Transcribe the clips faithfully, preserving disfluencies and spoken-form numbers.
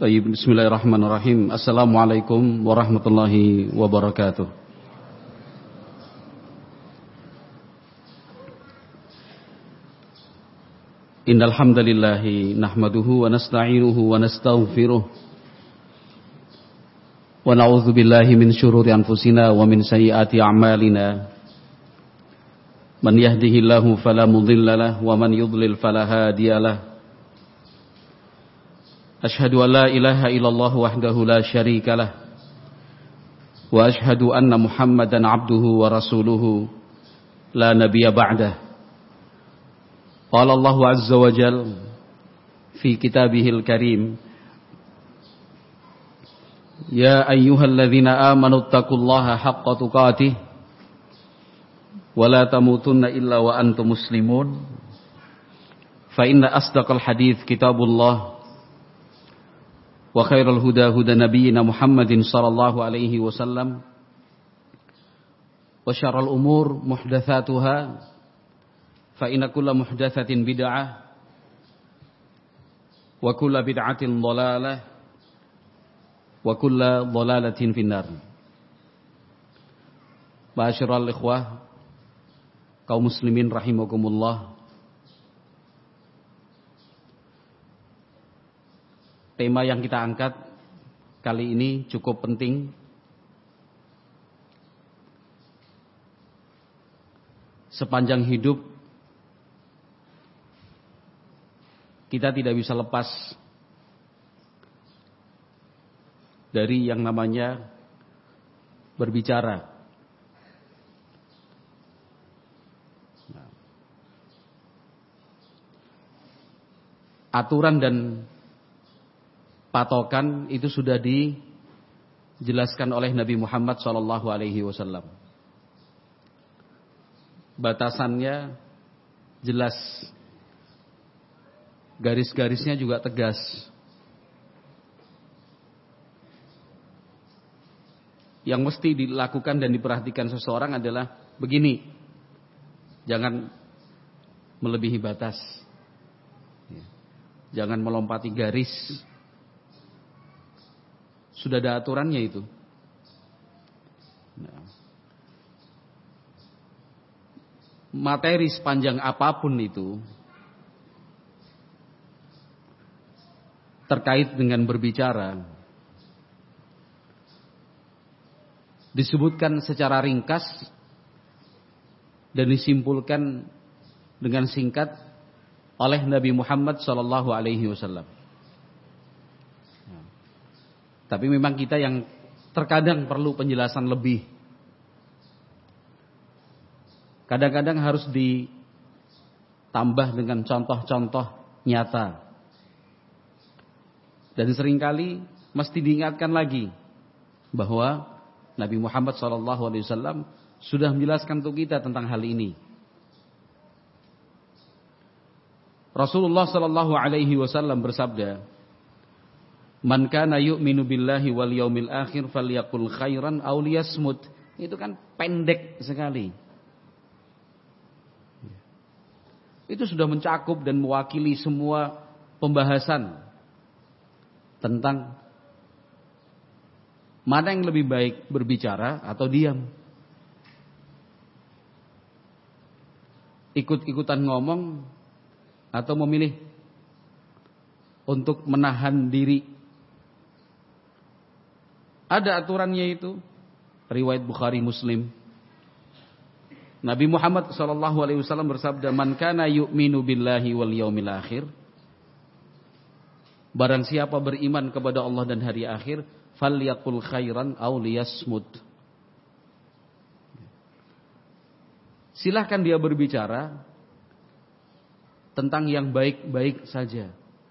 Baik, bismillahirrahmanirrahim. Assalamualaikum warahmatullahi wabarakatuh. Innal hamdalillah nahmaduhu wa nasta'inuhu wa nastaghfiruh. Wa na'udzu billahi min syururi anfusina wa min sayyiati a'malina. Man yahdihillahu fala mudilla lahu wa man yudlil fala hadiya lahu. Ashhadu an la ilaha illallah wahdahu la syarika lah. Wa ashhadu anna Muhammadan abduhu wa rasuluhu la nabiyya ba'dah. Qala Allah azza wa jalla fi kitabihil karim, ya ayyuhalladzina amanu taqullaha haqqa tuqatih wa la tamutunna illa wa antum muslimun. Fa inna asdaqal hadits kitabullah wa khairal huda huda nabiyyina Muhammadin sallallahu alaihi wasallam wa syarrul umur muhdatsatuha fa inna kulla muhdatsatin bid'ah wa kulla bid'atin dhalalah wa kulla dhalalatin finnar. Ma'asyiral ikhwah kaum muslimin rahimakumullah. Tema yang kita angkat kali ini cukup penting. Sepanjang hidup kita tidak bisa lepas dari yang namanya berbicara. Aturan dan patokan itu sudah dijelaskan oleh Nabi Muhammad shallallahu alaihi wasallam. Batasannya jelas, garis-garisnya juga tegas. Yang mesti dilakukan dan diperhatikan seseorang adalah begini, jangan melebihi batas, jangan melompati garis. Sudah ada aturannya itu. Nah, materi sepanjang apapun itu terkait dengan berbicara disebutkan secara ringkas dan disimpulkan dengan singkat oleh Nabi Muhammad shallallahu alaihi wasallam. Tapi memang kita yang terkadang perlu penjelasan lebih. Kadang-kadang harus ditambah dengan contoh-contoh nyata. Dan seringkali mesti diingatkan lagi bahwa Nabi Muhammad shallallahu alaihi wasallam sudah menjelaskan untuk kita tentang hal ini. Rasulullah shallallahu alaihi wasallam bersabda, man kana yu'minu billahi wal yaumil akhir falyaqul khairan aw liyasmut. Itu kan pendek sekali. Itu sudah mencakup dan mewakili semua pembahasan tentang mana yang lebih baik, berbicara atau diam. Ikut-ikutan ngomong atau memilih untuk menahan diri. Ada aturannya itu. Riwayat Bukhari Muslim. Nabi Muhammad sallallahu alaihi wasallam bersabda, man kana yu'minu billahi wal yaumil akhir, barang siapa beriman kepada Allah dan hari akhir, falyaqul khairan aw liyasmut. Silahkan dia berbicara tentang yang baik-baik saja.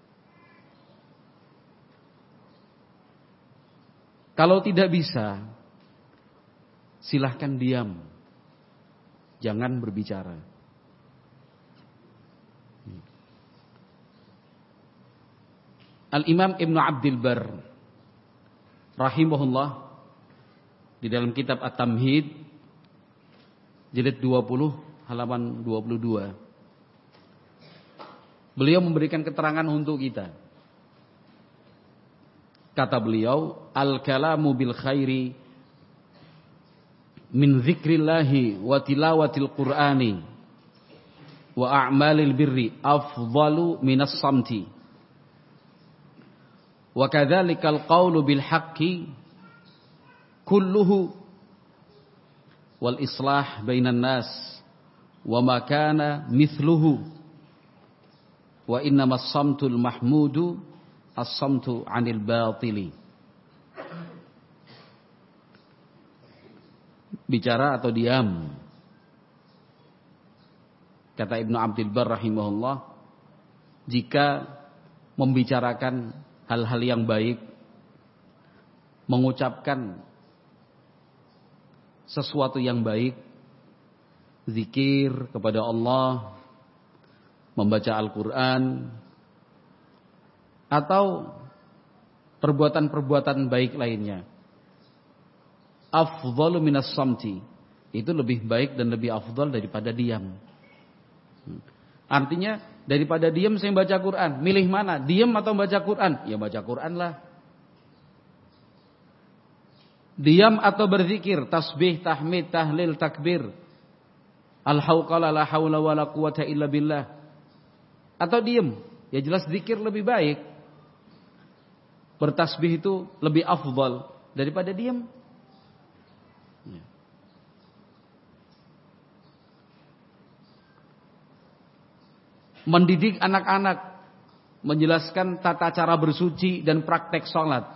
Kalau tidak bisa, silahkan diam. Jangan berbicara. Al-Imam Ibn Abdil Bar rahimahullah di dalam kitab At-Tamhid jilid dua puluh halaman dua puluh dua, beliau memberikan keterangan untuk kita Kata beliau, al-kalamu bil khairi min dzikrillahi wa tilawatil qur'ani wa a'malil birri afdalu minas samti. Wa kadzalikal qawlu bil haqqi kulluhu wal islah bainan nas wa ma kana mithluhu wa innamas samtul mahmudu as-samtu 'anil batili. Bicara atau diam. Kata Ibnu Abdul Barr rahimahullah, jika membicarakan hal-hal yang baik, mengucapkan sesuatu yang baik, zikir kepada Allah, membaca Al-Quran, atau perbuatan-perbuatan baik lainnya, afdhalu minas samti, itu lebih baik dan lebih afdal daripada diam. Artinya daripada diam saya baca Quran, milih mana? Diam atau baca Quran? Ya baca Quran lah. Diam atau berzikir, tasbih, tahmid, tahlil, takbir, al-hauqala la haula wala quwata illa billah. Atau diam, ya jelas zikir lebih baik. Bertasbih itu lebih afdal daripada diam. Mendidik anak-anak, menjelaskan tata cara bersuci dan praktek sholat.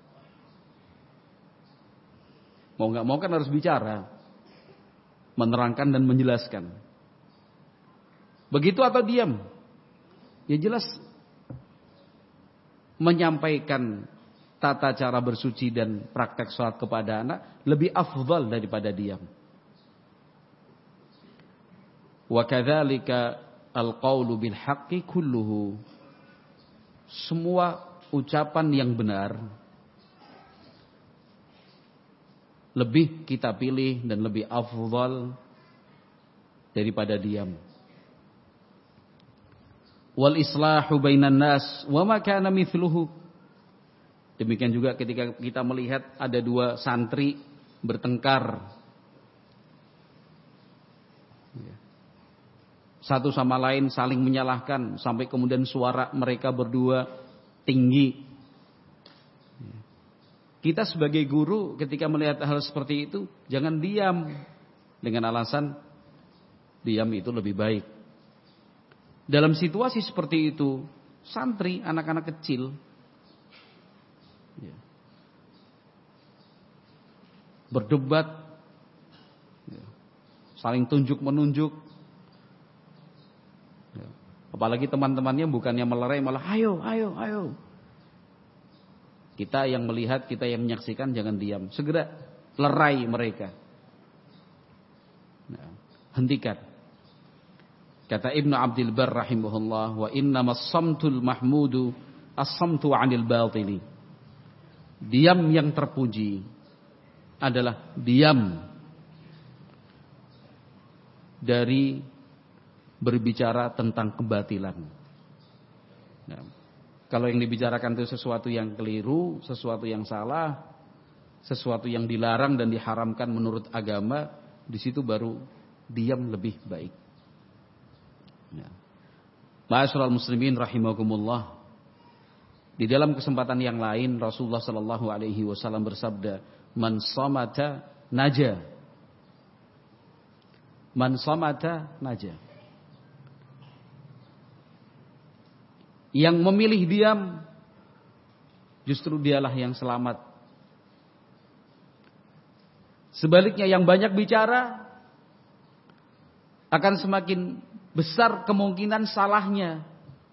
Mau nggak mau kan harus bicara, menerangkan dan menjelaskan. Begitu atau diam? Ya jelas menyampaikan tata cara bersuci dan praktek sholat kepada anak lebih afdal daripada diam. Wa kadzalika al-qaulu bil haqqi kulluhu. Semua ucapan yang benar lebih kita pilih dan lebih afdal daripada diam. Wal islahu bainan nas wa ma kana mithluhu. Demikian juga ketika kita melihat ada dua santri bertengkar, satu sama lain saling menyalahkan sampai kemudian suara mereka berdua tinggi. Kita sebagai guru ketika melihat hal seperti itu jangan diam dengan alasan diam itu lebih baik. Dalam situasi seperti itu, santri, anak-anak kecil, ya, berdebat, ya, saling tunjuk menunjuk, ya, apalagi teman-temannya bukannya melerai malah ayo, ayo, ayo. Kita yang melihat, kita yang menyaksikan jangan diam, segera lerai mereka, ya, hentikan. Kata Ibnu Abdul Barr rahimahullah, wa innamas samtul mahmudu as-samtu 'anil batili. Diam yang terpuji adalah diam dari berbicara tentang kebatilan. Nah, kalau yang dibicarakan itu sesuatu yang keliru, sesuatu yang salah, sesuatu yang dilarang dan diharamkan menurut agama, di situ baru diam lebih baik. Ya. Ma'asyiral muslimin rahimakumullah. Di dalam kesempatan yang lain Rasulullah sallallahu alaihi wasallam bersabda, "Man samata naja." Man samata naja. Yang memilih diam justru dialah yang selamat. Sebaliknya yang banyak bicara akan semakin besar kemungkinan salahnya.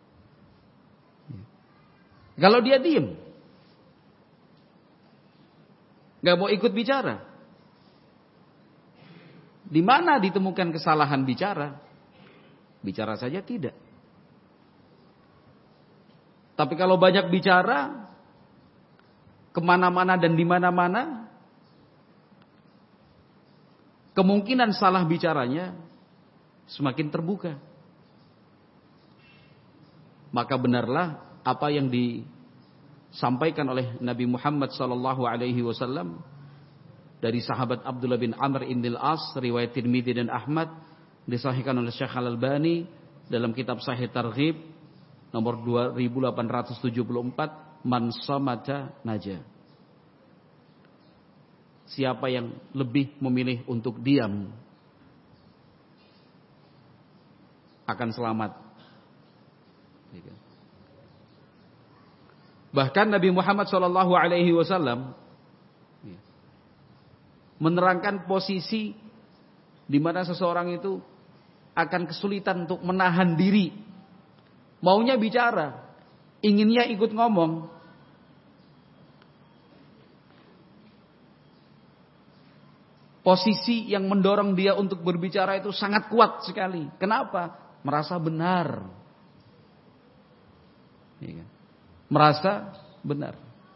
Kalau dia diam, gak mau ikut bicara, di mana ditemukan kesalahan bicara? Bicara saja tidak. Tapi kalau banyak bicara, kemana-mana dan di mana-mana, kemungkinan salah bicaranya semakin terbuka. Maka benarlah apa yang disampaikan oleh Nabi Muhammad sallallahu alaihi wasallam dari sahabat Abdullah bin Amr bin Al-As, riwayat Tirmidzi dan Ahmad, disahihkan oleh Syekh Al-Albani dalam kitab Sahih Targhib nomor dua ribu delapan ratus tujuh puluh empat, man samata naja. Siapa yang lebih memilih untuk diam akan selamat. Bahkan Nabi Muhammad shallallahu alaihi wasallam menerangkan posisi di mana seseorang itu akan kesulitan untuk menahan diri, maunya bicara, inginnya ikut ngomong. Posisi yang mendorong dia untuk berbicara itu sangat kuat sekali. Kenapa? Merasa benar. Merasa benar.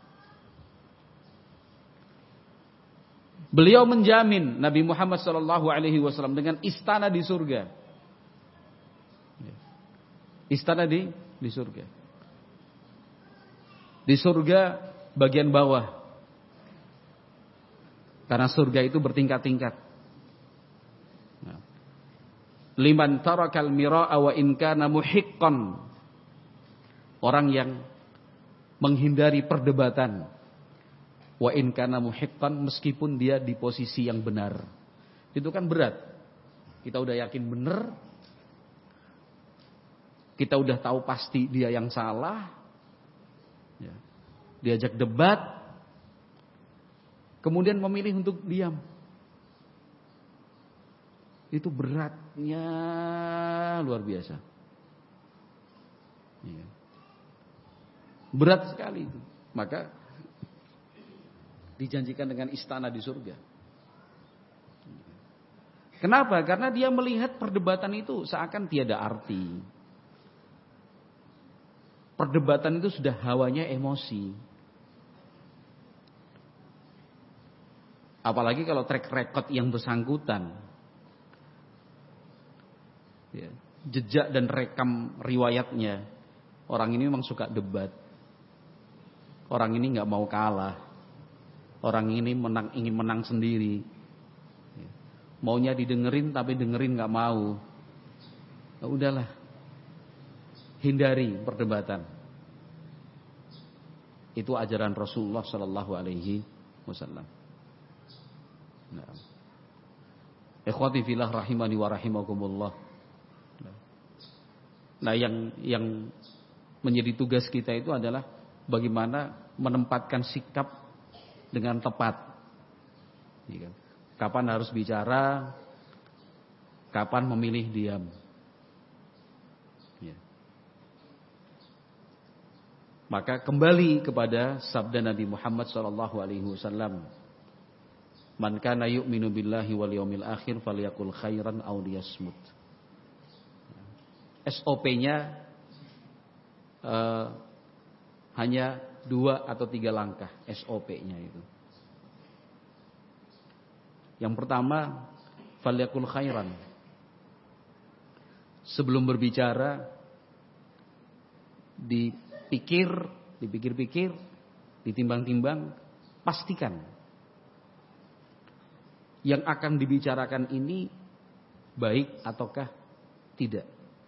Beliau menjamin Nabi Muhammad shallallahu alaihi wasallam dengan istana di surga. Istana di di surga. Di surga bagian bawah. Karena surga itu bertingkat-tingkat. Liman tarakal mira'a wa in kana muhiqqan. Orang yang menghindari perdebatan. Wa in kana muhiqqan, meskipun dia di posisi yang benar. Itu kan berat. Kita udah yakin benar. Kita udah tahu pasti dia yang salah. Ya. Diajak debat. Kemudian memilih untuk diam. Itu beratnya luar biasa. Ya. Berat sekali itu. Maka dijanjikan dengan istana di surga. Kenapa? Karena dia melihat perdebatan itu seakan tiada arti. Perdebatan itu sudah hawanya emosi. Apalagi kalau track record yang bersangkutan, ya, jejak dan rekam riwayatnya, orang ini memang suka debat. Orang ini nggak mau kalah. Orang ini menang, ingin menang sendiri. Ya. Maunya didengerin tapi dengerin nggak mau. Nah, udahlah, hindari perdebatan. Itu ajaran Rasulullah Shallallahu Alaihi Wasallam. Nah, ikhwati fillah rahimani wa rahimakumullah. Nah, yang yang menjadi tugas kita itu adalah bagaimana menempatkan sikap dengan tepat. Kapan harus bicara, kapan memilih diam. Ya. Maka kembali kepada sabda Nabi Muhammad shallallahu alaihi wasallam. Man kana yu'minu billahi wal yawmil akhir falyakul khairan aw liyasmut. S O P-nya uh, hanya dua atau tiga langkah S O P-nya itu. Yang pertama, falyakul khairan. Sebelum berbicara dipikir, dipikir-pikir, ditimbang-timbang, pastikan yang akan dibicarakan ini baik ataukah tidak.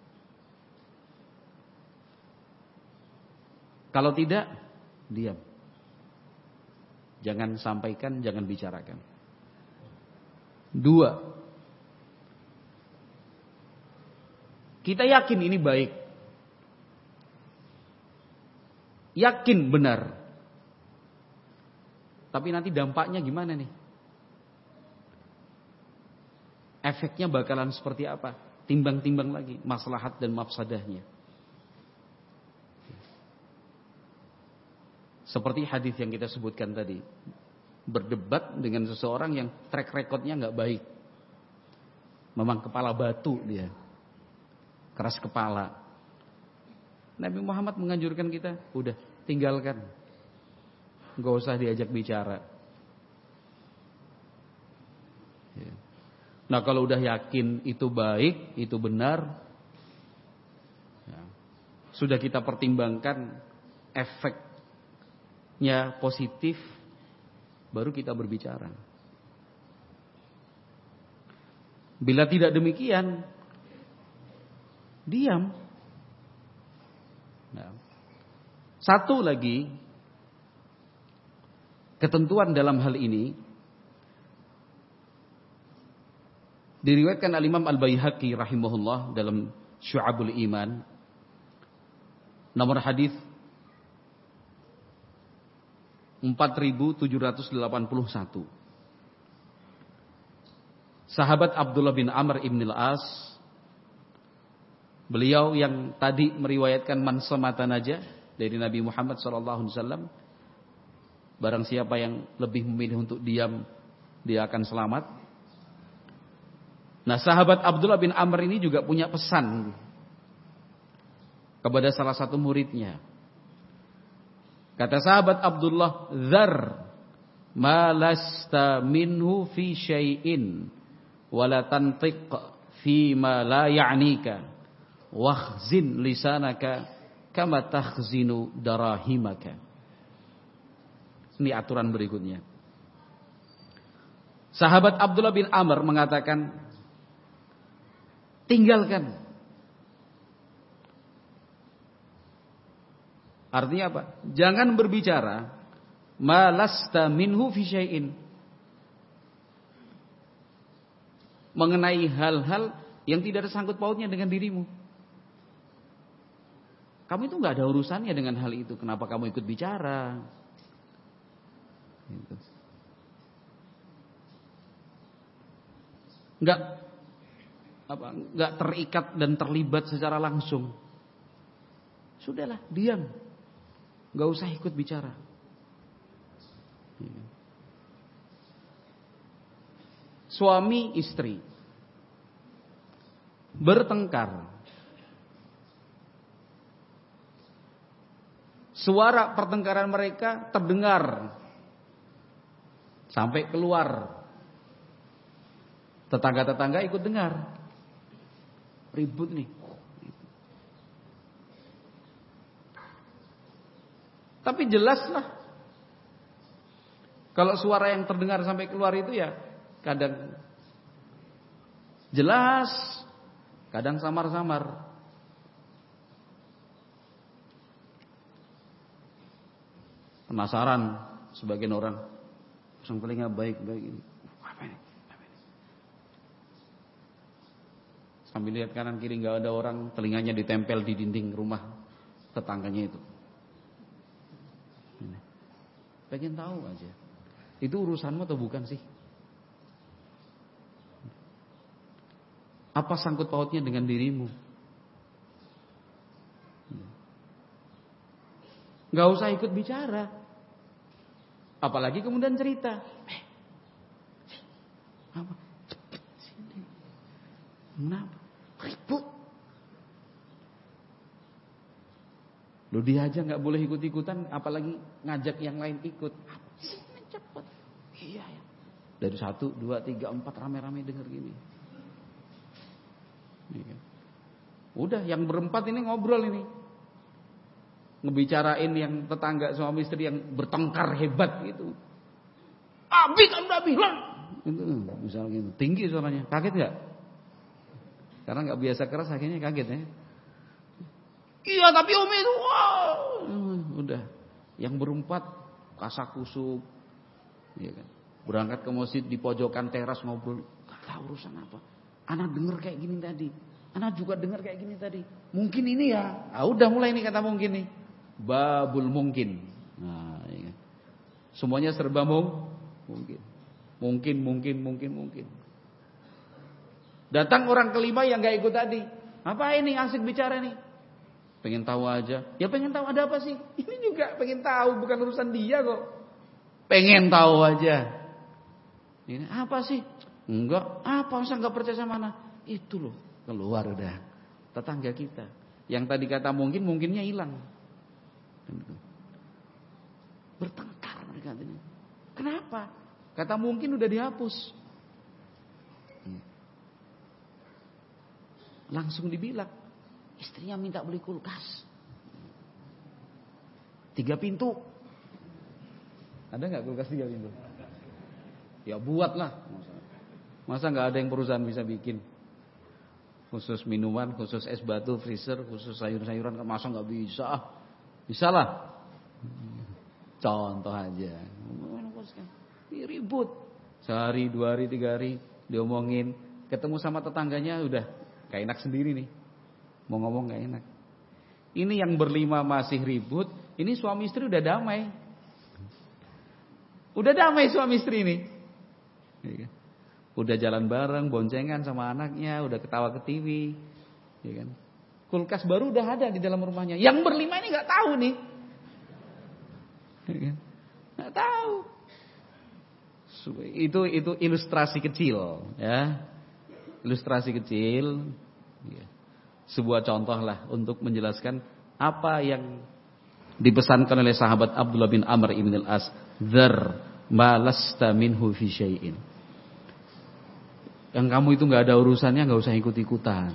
Kalau tidak, diam. Jangan sampaikan, jangan bicarakan. Dua, kita yakin ini baik. Yakin benar. Tapi nanti dampaknya gimana nih? Efeknya bakalan seperti apa? Timbang-timbang lagi maslahat dan mafsadahnya. Seperti hadis yang kita sebutkan tadi, berdebat dengan seseorang yang track recordnya nggak baik, memang kepala batu dia, keras kepala. Nabi Muhammad menganjurkan kita, udah tinggalkan, nggak usah diajak bicara. Nah, kalau udah yakin itu baik, itu benar, ya, sudah kita pertimbangkan efek feedbacknya positif, baru kita berbicara. Bila tidak demikian, diam. Nah, satu lagi ketentuan dalam hal ini diriwayatkan al-Imam Al-Baihaqi rahimahullah dalam Syu'abul Iman, nomor hadis empat ribu tujuh ratus delapan puluh satu. Sahabat Abdullah bin Amr ibn al-As, beliau yang tadi meriwayatkan man samata naja dari Nabi Muhammad sallallahu alaihi wasallam, barang siapa yang lebih memilih untuk diam, dia akan selamat. Nah, sahabat Abdullah bin Amr ini juga punya pesan kepada salah satu muridnya. Kata sahabat Abdullah, "Dzar ma lasta minhu fi syai'in wala tantiq fi ma la ya'nika wakhzin lisanaka kama takhzinu darahimaka." Ini aturan berikutnya. Sahabat Abdullah bin Amr mengatakan, tinggalkan. Artinya apa? Jangan berbicara ma lasta minhu fi syai'in, mengenai hal-hal yang tidak ada sangkut pautnya dengan dirimu. Kamu itu nggak ada urusannya dengan hal itu. Kenapa kamu ikut bicara? Gitu. Nggak apa? Nggak terikat dan terlibat secara langsung. Sudahlah, diam. Nggak usah ikut bicara. Suami istri bertengkar, suara pertengkaran mereka terdengar sampai keluar, tetangga-tetangga ikut dengar, ribut nih. Tapi jelaslah, kalau suara yang terdengar sampai keluar itu ya kadang jelas, kadang samar-samar. Penasaran sebagian orang, pasang telinga baik-baik ini. Apa ini? Apa ini? Sambil lihat kanan kiri nggak ada orang, telinganya ditempel di dinding rumah tetangganya itu. Pengen tahu aja, itu urusanmu atau bukan sih? Apa sangkut pautnya dengan dirimu? Gak usah ikut bicara, apalagi kemudian cerita. Eh, apa? Cepet sini. Kenapa? Ribut. Loh, dia aja nggak boleh ikut-ikutan, apalagi ngajak yang lain ikut. Sini cepet. Iya ya. Dari satu, dua, tiga, empat rame-rame denger gini. Udah, yang berempat ini ngobrol ini, ngebicarain yang tetangga suami istri yang bertengkar hebat gitu. Abi kan udah bilang, itu misalnya gitu, tinggi suaranya, kaget nggak? Karena nggak biasa keras, akhirnya kaget ya. Iya tapi Umi itu, wow. Udah, yang berempat kasakusuk, ya kan? Berangkat ke masjid di pojokan teras ngobrol, gak tahu urusan apa. Anak dengar kayak gini tadi, anak juga dengar kayak gini tadi. Mungkin ini ya, ah, udah mulai nih kata mungkin nih, babul mungkin. Nah, ya. Semuanya serba mungkin, mungkin, mungkin, mungkin, mungkin. Datang orang kelima yang gak ikut tadi, apa ini asik bicara nih? Pengen tahu aja. Ya pengen tahu ada apa sih? Ini juga pengen tahu, bukan urusan dia kok. Pengen tahu aja. Ini apa sih? Enggak, apa masa enggak percaya sama anak? Itu loh, keluar udah. Tetangga kita. Yang tadi kata mungkin, mungkinnya hilang. Bertengkar mereka ini. Kenapa? Kata mungkin udah dihapus. Langsung dibilang, istrinya minta beli kulkas tiga pintu. Ada nggak kulkas tiga pintu? Ya buatlah. Masa nggak ada yang perusahaan bisa bikin? Khusus minuman, khusus es batu, freezer, khusus sayur-sayuran, masa nggak bisa? Bisa lah. Contoh aja. Ribut. Sehari, dua hari, tiga hari diomongin. Ketemu sama tetangganya udah gak enak sendiri nih. Mau ngomong gak enak. Ini yang berlima masih ribut. Ini suami istri udah damai. Udah damai suami istri ini. Udah jalan bareng, boncengan sama anaknya. Udah ketawa ke T V. Ya kan? Kulkas baru udah ada di dalam rumahnya. Yang berlima ini gak tahu nih. Ya kan? Gak tahu. Itu itu ilustrasi kecil, ya. Ilustrasi kecil, ya. Sebuah contoh lah untuk menjelaskan apa yang dipesankan oleh sahabat Abdullah bin Amr ibn al-As. Dzar ma lasta minhu fi syai'in. Yang kamu itu nggak ada urusannya, nggak usah ikut-ikutan,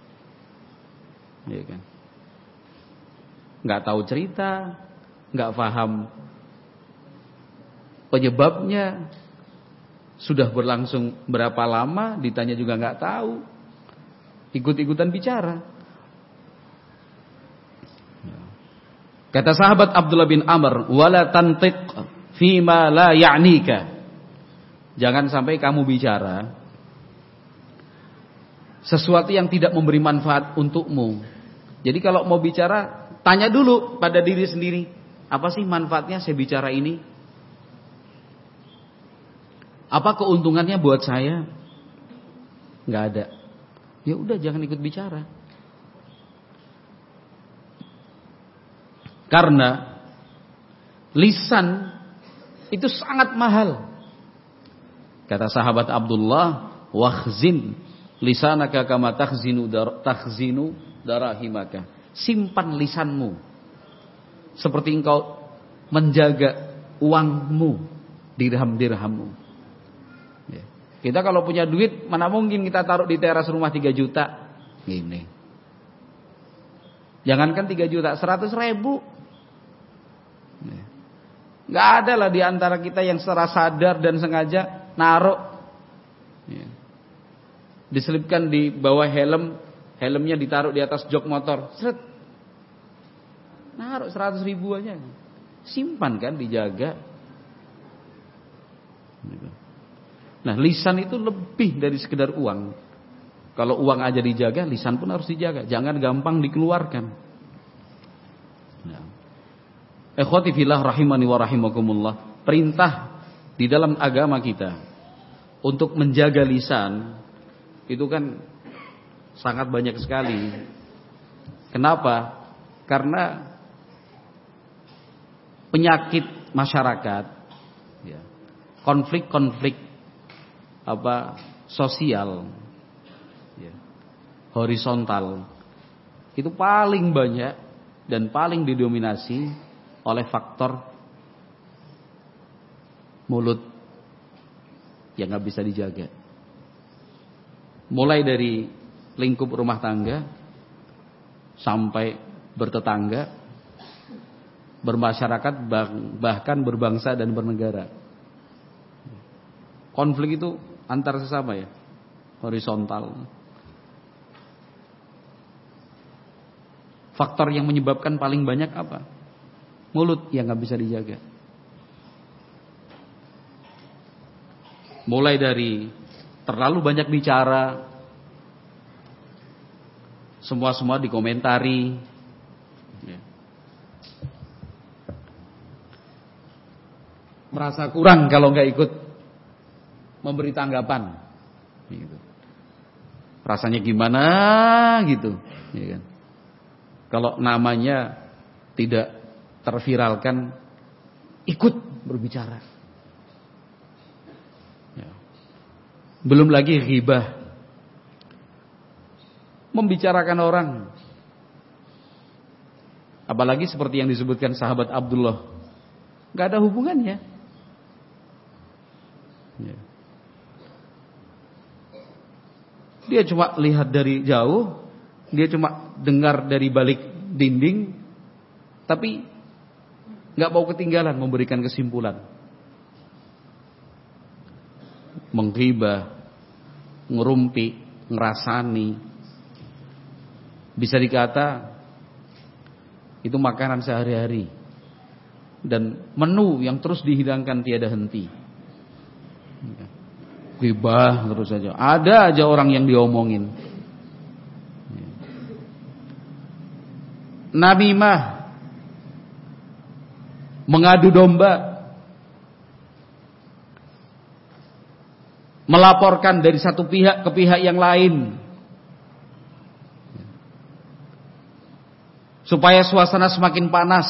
ya kan? Nggak tahu cerita, nggak paham penyebabnya. Sudah berlangsung berapa lama, ditanya juga nggak tahu. Ikut-ikutan bicara. Kata sahabat Abdullah bin Amr, "Wala tantiq fima la ya'nika." Jangan sampai kamu bicara sesuatu yang tidak memberi manfaat untukmu. Jadi kalau mau bicara, tanya dulu pada diri sendiri, apa sih manfaatnya saya bicara ini? Apa keuntungannya buat saya? Nggak ada. Ya udah, jangan ikut bicara. Karena lisan itu sangat mahal. Kata sahabat Abdullah, "Wakhzin lisanaka kama takhzinu dar, takhzinu darahimaka." Simpan lisanmu seperti engkau menjaga uangmu, dirham-dirhammu. Kita kalau punya duit, mana mungkin kita taruh di teras rumah tiga juta. Gini. Jangankan tiga juta, seratus ribu. Gak ada lah di antara kita yang secara sadar dan sengaja naruh. Diselipkan di bawah helm, helmnya ditaruh di atas jok motor. Seret. Naruh seratus ribu aja. Simpan kan, dijaga. Nah, lisan itu lebih dari sekedar uang. Kalau uang aja dijaga, lisan pun harus dijaga. Jangan gampang dikeluarkan. Nah. Ikhwati fillah rahimani wa rahimakumullah. Perintah di dalam agama kita untuk menjaga lisan itu kan sangat banyak sekali. Kenapa? Karena penyakit masyarakat, ya, konflik-konflik apa sosial, ya, horizontal itu paling banyak dan paling didominasi oleh faktor mulut yang nggak bisa dijaga. Mulai dari lingkup rumah tangga sampai bertetangga, bermasyarakat, bahkan berbangsa dan bernegara. Konflik itu antar sesama, ya, horizontal. Faktor yang menyebabkan paling banyak apa? Mulut yang gak bisa dijaga. Mulai dari terlalu banyak bicara, semua-semua dikomentari, ya. Merasa kurang kalau gak ikut memberi tanggapan, gitu. Rasanya gimana gitu, ya kan? Kalau namanya tidak terviralkan, ikut berbicara. Ya. Belum lagi ghibah, membicarakan orang. Apalagi seperti yang disebutkan sahabat Abdullah, gak ada hubungannya. Ya. Dia cuma lihat dari jauh, dia cuma dengar dari balik dinding, tapi nggak mau ketinggalan memberikan kesimpulan. menghibah, ngerumpi, ngerasani, bisa dikata itu makanan sehari-hari dan menu yang terus dihidangkan tiada henti. Ghibah terus saja, ada aja orang yang diomongin. Namimah, mengadu domba, melaporkan dari satu pihak ke pihak yang lain supaya suasana semakin panas.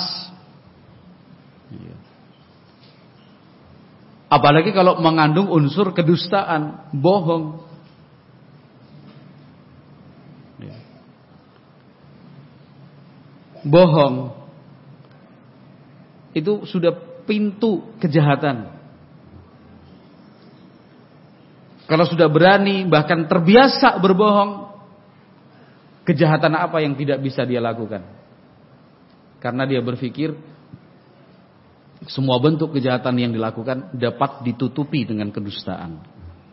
Apalagi kalau mengandung unsur kedustaan, bohong. Bohong itu sudah pintu kejahatan. Kalau sudah berani bahkan terbiasa berbohong, kejahatan apa yang tidak bisa dia lakukan? Karena dia berpikir semua bentuk kejahatan yang dilakukan dapat ditutupi dengan kedustaan.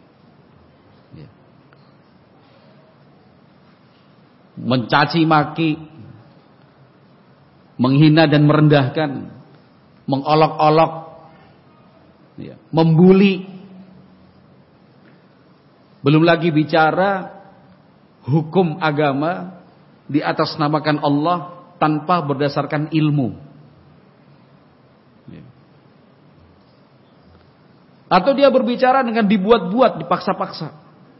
Mencaci maki, menghina dan merendahkan, mengolok-olok, membuli. Belum lagi bicara hukum agama diatasnamakan Allah tanpa berdasarkan ilmu. Atau dia berbicara dengan dibuat-buat, dipaksa-paksa.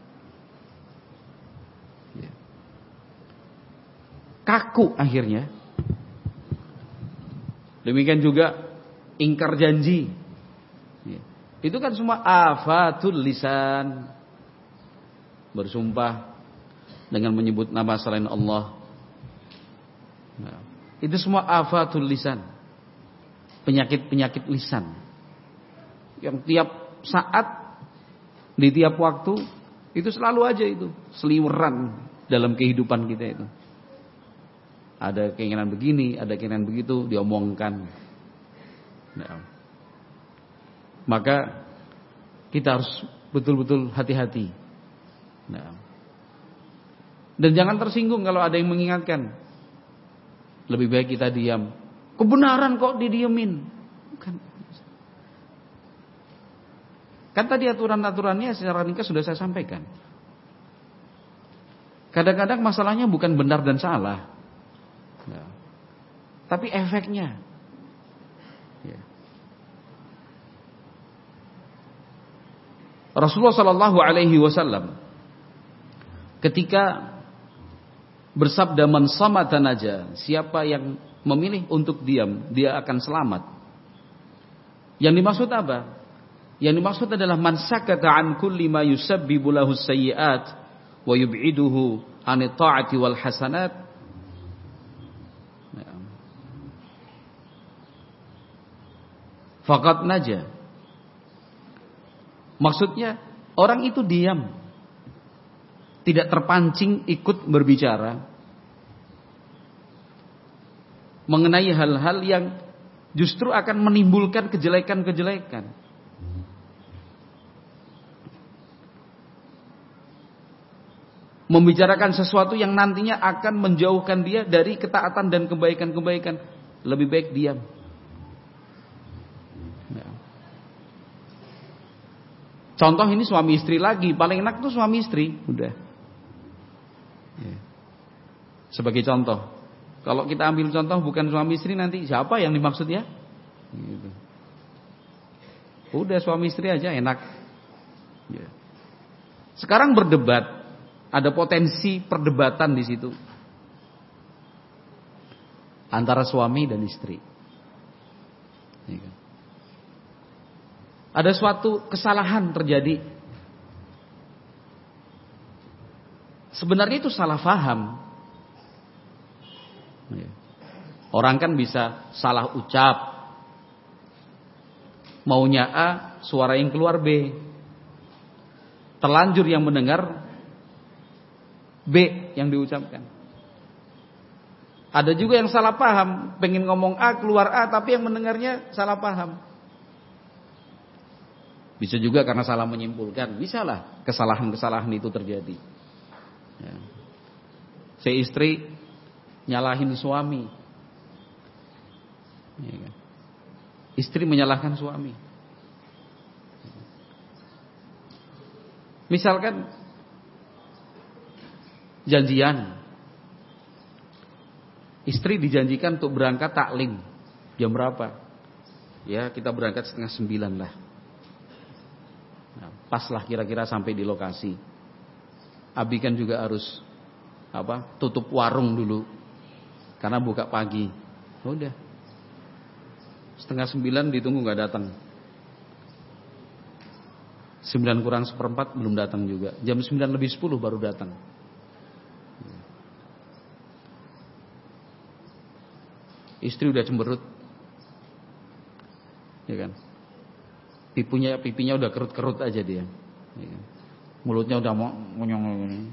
Kaku akhirnya. Demikian juga ingkar janji. Itu kan semua afatul lisan. Bersumpah dengan menyebut nama selain Allah. Nah, itu semua afatul lisan. Penyakit-penyakit lisan. Yang tiap saat, di tiap waktu, itu selalu aja itu seliweran dalam kehidupan kita itu. Ada keinginan begini, ada keinginan begitu, diomongkan. Nah, maka kita harus betul-betul hati-hati. Nah, dan jangan tersinggung kalau ada yang mengingatkan. Lebih baik kita diam. Kebenaran kok didiemin? Kan, kan tadi aturan-aturannya secara ringkas sudah saya sampaikan. Kadang-kadang masalahnya bukan benar dan salah, nah, tapi efeknya. Ya. Rasulullah Shallallahu Alaihi Wasallam ketika bersabda man samata naja, siapa yang memilih untuk diam, dia akan selamat. Yang dimaksud apa? Yang dimaksud adalah man sakata an kulli ma yusabbibu lahu sayyi'at wa yub'iduhu anit ta'ati wal hasanat. Faqad naja. Maksudnya orang itu diam, tidak terpancing ikut berbicara mengenai hal-hal yang justru akan menimbulkan kejelekan-kejelekan. Membicarakan sesuatu yang nantinya akan menjauhkan dia dari ketaatan dan kebaikan-kebaikan. Lebih baik diam. Contoh ini suami istri lagi. Paling enak tuh suami istri. Udah. Sebagai contoh. Kalau kita ambil contoh bukan suami istri, nanti siapa yang dimaksud ya? Gitu. Udah suami istri aja enak. Sekarang berdebat. Ada potensi perdebatan di situ antara suami dan istri. Ada suatu kesalahan terjadi. Sebenarnya itu salah faham. Orang kan bisa salah ucap. Maunya A, suara yang keluar B. Terlanjur yang mendengar B yang diucapkan. Ada juga yang salah paham, pengen ngomong A keluar A, tapi yang mendengarnya salah paham. Bisa juga karena salah menyimpulkan. Bisa lah kesalahan-kesalahan itu terjadi. Ya. Si istri nyalahin suami. Ya kan? Istri menyalahkan suami. Misalkan janjian. Istri dijanjikan untuk berangkat taklim. Jam berapa? Ya kita berangkat setengah sembilan lah. Nah, pas lah kira-kira sampai di lokasi. Abi kan juga harus apa? Tutup warung dulu. Karena buka pagi. Udah. Setengah sembilan ditunggu gak datang. Sembilan kurang seperempat belum datang juga. Jam sembilan lebih sepuluh baru datang. Istri udah cemberut, ya kan? Pipinya pipinya udah kerut-kerut aja dia, ya kan? Mulutnya udah mau ngonyong.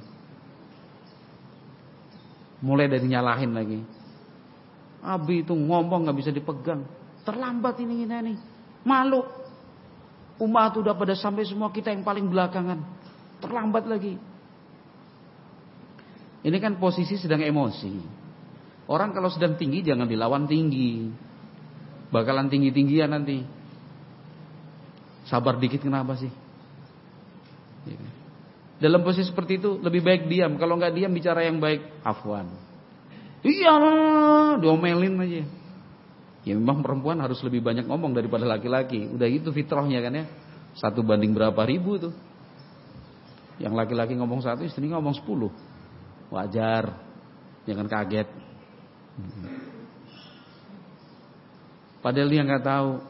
Mulai dari nyalahin lagi. Abi itu ngomong nggak bisa dipegang, terlambat ini ini nih, malu. Umat udah pada sampai semua, kita yang paling belakangan, terlambat lagi. Ini kan posisi sedang emosi. Orang kalau sedang tinggi jangan dilawan tinggi. Bakalan tinggi-tinggian nanti. Sabar dikit kenapa sih? Dalam posisi seperti itu lebih baik diam. Kalau nggak diam bicara yang baik, afwan. Iya, diomelin aja. Ya memang perempuan harus lebih banyak ngomong daripada laki-laki. Udah itu fitrahnya kan ya. Satu banding berapa ribu tuh. Yang laki-laki ngomong satu, istri ngomong sepuluh. Wajar. Jangan kaget. Padahal dia nggak tahu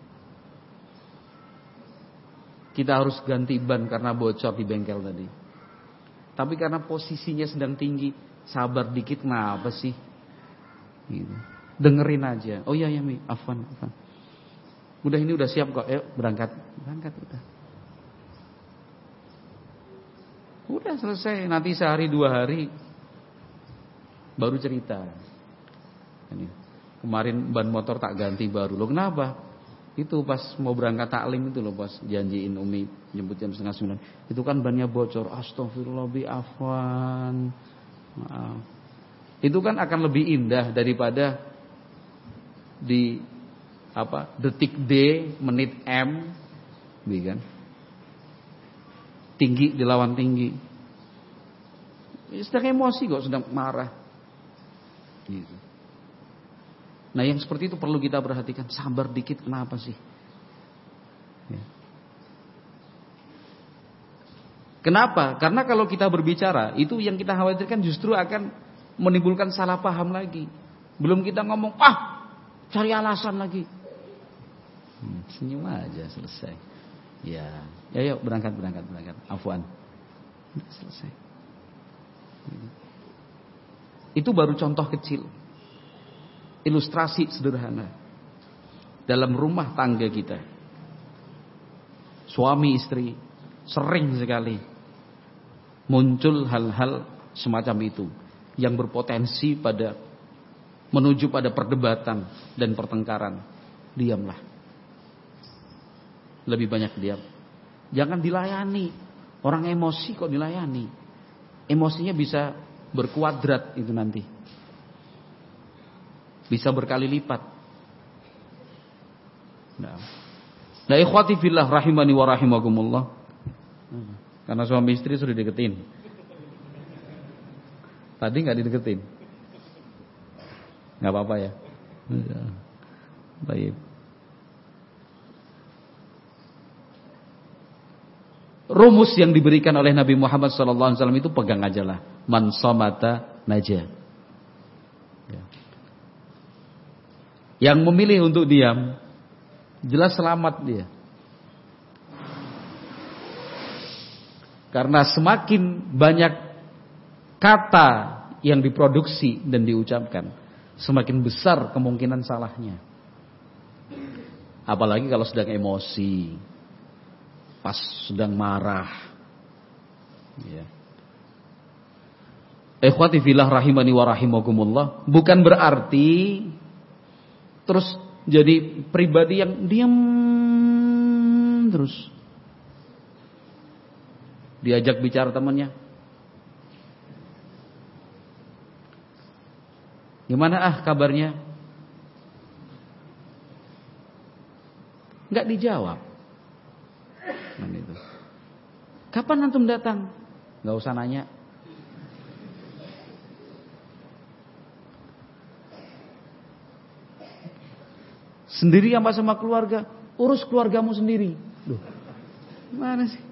kita harus ganti ban karena bocor di bengkel tadi. Tapi karena posisinya sedang tinggi, sabar dikit kenapa sih? Gitu. Dengerin aja. Oh iya ya Mi, afwan, afwan. Udah ini udah siap kok, ayo berangkat, berangkat udah. Udah selesai. Nanti sehari dua hari baru cerita. Ini. Kemarin ban motor tak ganti baru. Loh kenapa? Itu pas mau berangkat taklim itu loh, pas janjiin Umi jemput jam setengah sembilan. Itu kan bannya bocor. Astagfirullah bi afwan. Maaf. Itu kan akan lebih indah daripada di apa? Detik D, menit M, kan? Tinggi dilawan tinggi. Sedang emosi kok, sedang marah. Gitu. Nah yang seperti itu perlu kita perhatikan. Sabar dikit kenapa sih? Ya. Kenapa? Karena kalau kita berbicara, itu yang kita khawatirkan justru akan menimbulkan salah paham lagi. Belum kita ngomong, ah cari alasan lagi. Hmm, senyum aja selesai. Ya, ya yuk berangkat berangkat berangkat. Afwan. Selesai. Itu baru contoh kecil. Ilustrasi sederhana dalam rumah tangga kita. Suami istri sering sekali muncul hal-hal semacam itu yang berpotensi pada menuju pada perdebatan dan pertengkaran. Diamlah. Lebih banyak diam. Jangan dilayani. Orang emosi kok dilayani. Emosinya bisa berkuadrat itu nanti. Bisa berkali lipat. Nah, nah ikhwati fillah rahimani wa rahimakumullah. Karena suami istri sudah dideketin. Tadi nggak dideketin. Nggak apa-apa ya. Baik. Rumus yang diberikan oleh Nabi Muhammad sallallahu alaihi wasallam itu pegang aja lah. Man somata naja. Ya. Yang memilih untuk diam, jelas selamat dia. Karena semakin banyak kata yang diproduksi dan diucapkan, semakin besar kemungkinan salahnya. Apalagi kalau sedang emosi, pas sedang marah. Ya. Ikhwati fillah rahimani wa rahimakumullah, bukan berarti terus jadi pribadi yang diam terus. diajak bicara temannya, gimana ah kabarnya? Enggak dijawab. Nah, gitu. Kapan antum datang? Enggak usah nanya. Sendiri apa sama keluarga? Urus keluargamu sendiri. Duh, gimana sih?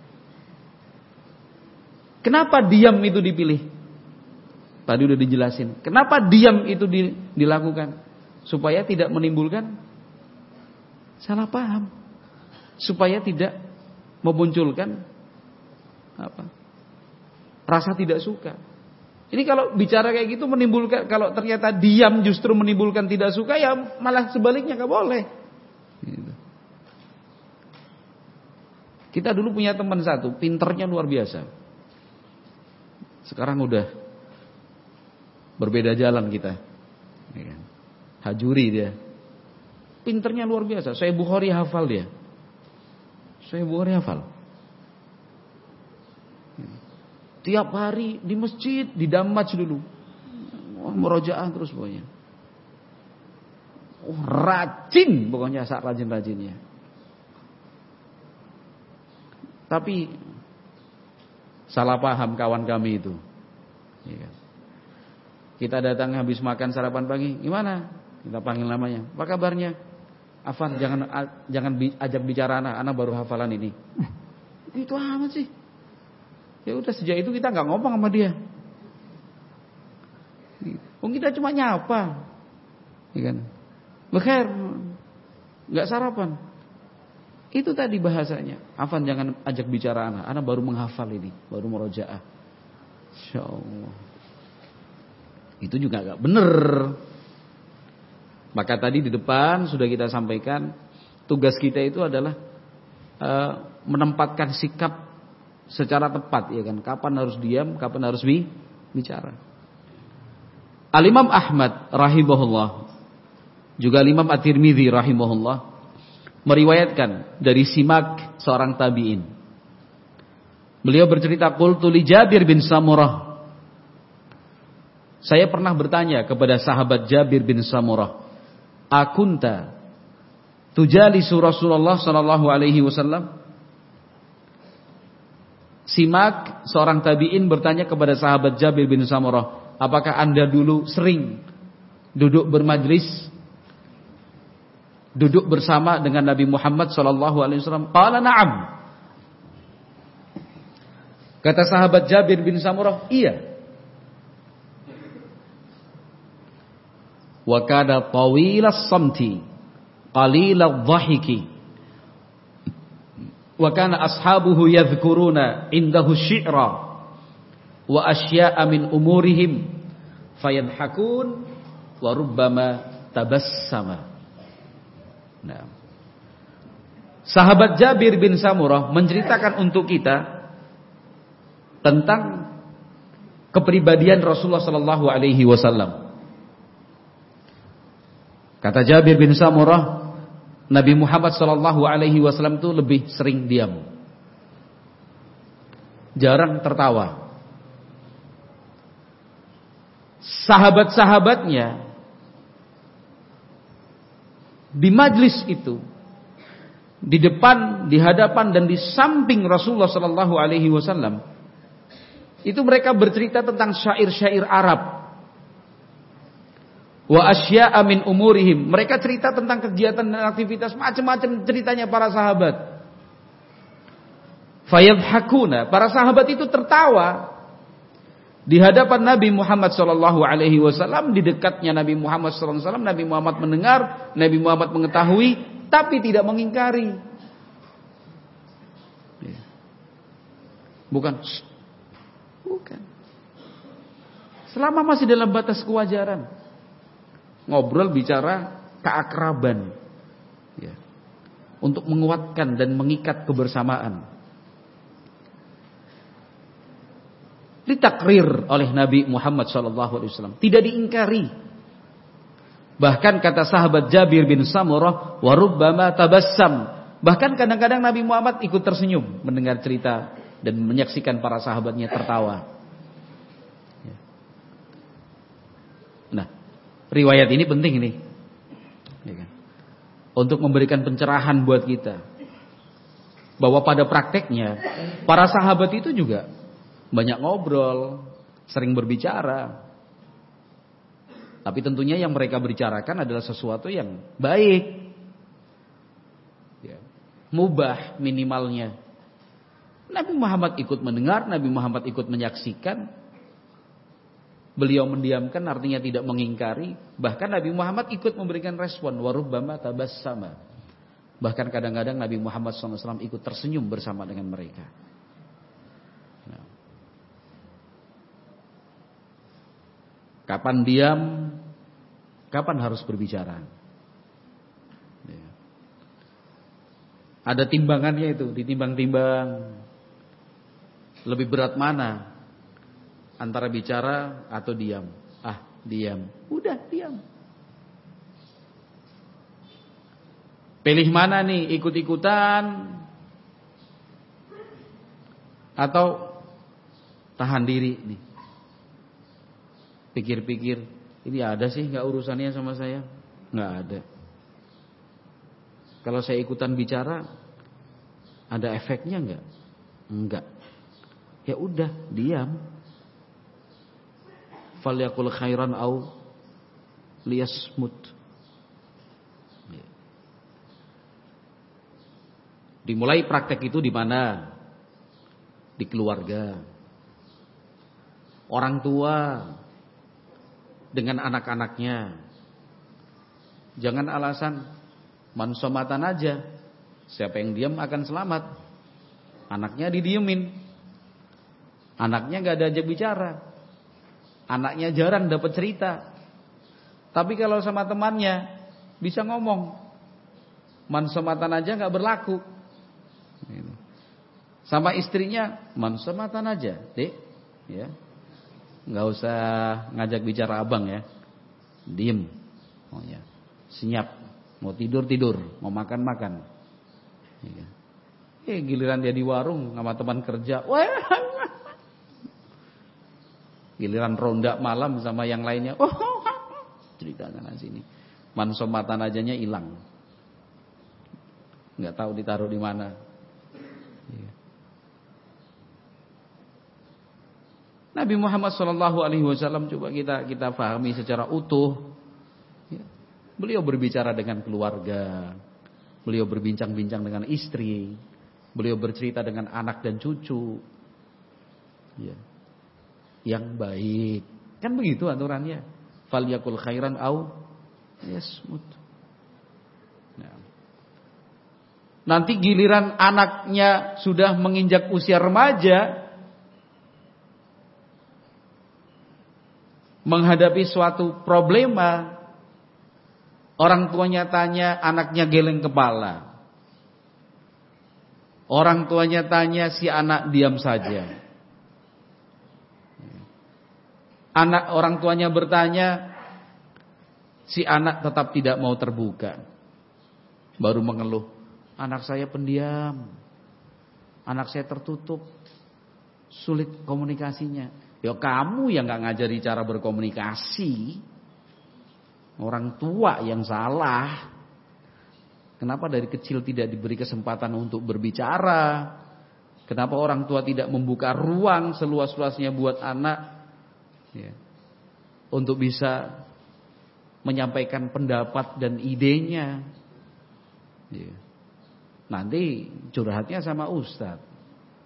Kenapa diam itu dipilih? Tadi udah dijelasin. Kenapa diam itu di, dilakukan? Supaya tidak menimbulkan salah paham. Supaya tidak memunculkan apa? Rasa tidak suka. Ini kalau bicara kayak gitu menimbulkan, kalau ternyata diam justru menimbulkan tidak suka, ya malah sebaliknya nggak boleh. Gitu. Kita dulu punya teman satu, pinternya luar biasa. Sekarang udah berbeda jalan kita. Hajuri dia. Pinternya luar biasa. Saya Bukhari hafal dia. Saya Bukhari hafal. Tiap hari di masjid, di damaj dulu. Wah, murojaah terus pokoknya. Oh, rajin pokoknya, saat rajin-rajinnya. Tapi salah paham kawan kami itu. Kita datang habis makan sarapan pagi, gimana? Kita panggil namanya. Apa kabarnya? Afan, jangan jangan ajak bicara anak, anak baru hafalan ini. Itu amat sih. Ya udah, sejak itu kita nggak ngomong sama dia. Oh, kita cuma nyapa, ya kan? Bekhair, nggak sarapan. Itu tadi bahasanya. Afan jangan ajak bicara anak, anak baru menghafal ini, baru murojaah. Insya Allah. Itu juga nggak bener. Maka tadi di depan sudah kita sampaikan, tugas kita itu adalah uh, menempatkan sikap secara tepat, ya kan? Kapan harus diam, kapan harus bi bicara. Al-Imam Ahmad rahimahullah, juga Al-Imam At-Tirmidzi rahimahullah meriwayatkan dari Simak, seorang tabi'in. Beliau bercerita, qultu li Jabir bin Samurah. Saya pernah bertanya kepada sahabat Jabir bin Samurah, akunta tujalisu Rasulullah sallallahu alaihi wasallam? Simak, seorang tabi'in bertanya kepada sahabat Jabir bin Samurah, apakah anda dulu sering duduk bermajlis, duduk bersama dengan Nabi Muhammad sallallahu alaihi wasallam? Qala na'am. Kata sahabat Jabir bin Samurah, iya. Wa kana tawilas samti qaliladh dhahiki wa kana ashabuhu yadhkuruna indahu syi'ra wa asya'a min umurihim fayanhakun wa rubbama tabassama. Nah, sahabat Jabir bin Samurah menceritakan untuk kita tentang kepribadian Rasulullah sallallahu alaihi wasallam. Kata Jabir bin Samurah, Nabi Muhammad sallallahu alaihi wasallam itu lebih sering diam, jarang tertawa. Sahabat-sahabatnya di majlis itu, di depan, di hadapan dan di samping Rasulullah sallallahu alaihi wasallam, itu mereka bercerita tentang syair-syair Arab. Wa asya'a min umurihim, mereka cerita tentang kegiatan dan aktivitas macam-macam ceritanya para sahabat. Fayadhakuna, para sahabat itu tertawa di hadapan Nabi Muhammad sallallahu alaihi wasallam, di dekatnya Nabi Muhammad sallallahu alaihi wasallam. Nabi Muhammad mendengar, Nabi Muhammad mengetahui, tapi tidak mengingkari. Bukan, bukan. Selama masih dalam batas kewajaran. Ngobrol, bicara keakraban, ya, untuk menguatkan dan mengikat kebersamaan. Ditakrir oleh Nabi Muhammad sallallahu alaihi wasallam, tidak diingkari. Bahkan kata sahabat Jabir bin Samurah, wa rubbama tabassam, bahkan kadang-kadang Nabi Muhammad ikut tersenyum mendengar cerita dan menyaksikan para sahabatnya tertawa. Nah, riwayat ini penting nih, ya kan? Untuk memberikan pencerahan buat kita bahwa pada prakteknya para sahabat itu juga banyak ngobrol, sering berbicara. Tapi tentunya yang mereka bicarakan adalah sesuatu yang baik, ya, mubah minimalnya. Nabi Muhammad ikut mendengar, Nabi Muhammad ikut menyaksikan. Beliau mendiamkan artinya tidak mengingkari. Bahkan Nabi Muhammad ikut memberikan respon. Warubbama tabassama. Bahkan kadang-kadang Nabi Muhammad shallallahu alaihi wasallam ikut tersenyum bersama dengan mereka. Nah. Kapan diam, kapan harus berbicara. Ya. Ada timbangannya itu, ditimbang-timbang. Lebih berat mana? Antara bicara atau diam. Ah, diam. Udah, diam. Pilih mana nih, ikut-ikutan atau tahan diri nih. Pikir-pikir, ini ada sih gak urusannya sama saya? Gak ada. Kalau saya ikutan bicara, ada efeknya gak? Enggak. Ya udah, diam. Falyakul khairan au liyasmut. Dimulai praktek itu di mana? Di keluarga. Orang tua dengan anak-anaknya. Jangan alasan mansomatan aja. Siapa yang diam akan selamat. Anaknya didiemin. Anaknya gak ada ajak bicara. Anaknya jarang dapat cerita. Tapi kalau sama temannya bisa ngomong. Mansomatan aja gak berlaku. Sama istrinya mansomatan aja, Dek, ya. Enggak usah ngajak bicara abang ya. Diem. Oh ya. Senyap. Mau tidur tidur, mau makan makan. Ya. Eh giliran dia di warung sama teman kerja, wah. Giliran ronda malam sama yang lainnya, oh, cerita sana sini. Mansomatan ajanya hilang. Enggak tahu ditaruh di mana. Nabi Muhammad shallallahu alaihi wasallam coba kita kita pahami secara utuh. Ya. Beliau berbicara dengan keluarga, beliau berbincang-bincang dengan istri, beliau bercerita dengan anak dan cucu. Ya. Yang baik, kan begitu aturannya. Falyakul khairan au yasmut. Nah. Nanti giliran anaknya sudah menginjak usia remaja, menghadapi suatu problema, orang tuanya tanya, anaknya geleng kepala. Orang tuanya tanya, si anak diam saja. Anak orang tuanya bertanya, si anak tetap tidak mau terbuka. Baru mengeluh, anak saya pendiam, anak saya tertutup, sulit komunikasinya. Ya kamu yang gak ngajari cara berkomunikasi. Orang tua yang salah. Kenapa dari kecil tidak diberi kesempatan untuk berbicara? Kenapa orang tua tidak membuka ruang seluas-luasnya buat anak ya, untuk bisa menyampaikan pendapat dan idenya ya. Nanti curhatnya sama ustadz.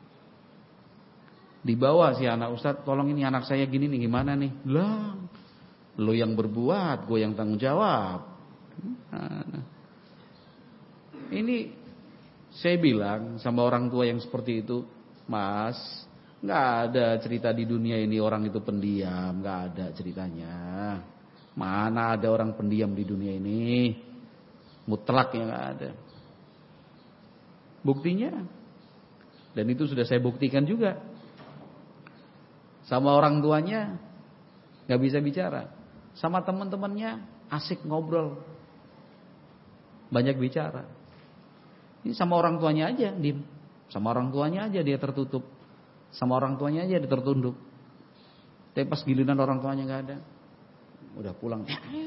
Dibawa si anak, ustadz tolong ini anak saya gini nih, gimana nih? Lah, lo yang berbuat, gue yang tanggung jawab. Nah, ini saya bilang sama orang tua yang seperti itu, Mas, gak ada cerita di dunia ini orang itu pendiam, gak ada ceritanya. Mana ada orang pendiam di dunia ini? Mutlak yang gak ada. Buktinya, dan itu sudah saya buktikan juga. Sama orang tuanya gak bisa bicara. Sama teman-temannya asik ngobrol, banyak bicara. Ini sama orang tuanya aja diem. Sama orang tuanya aja dia tertutup. Sama orang tuanya aja dia tertunduk. Tapi pas giliran orang tuanya nggak ada, udah pulang.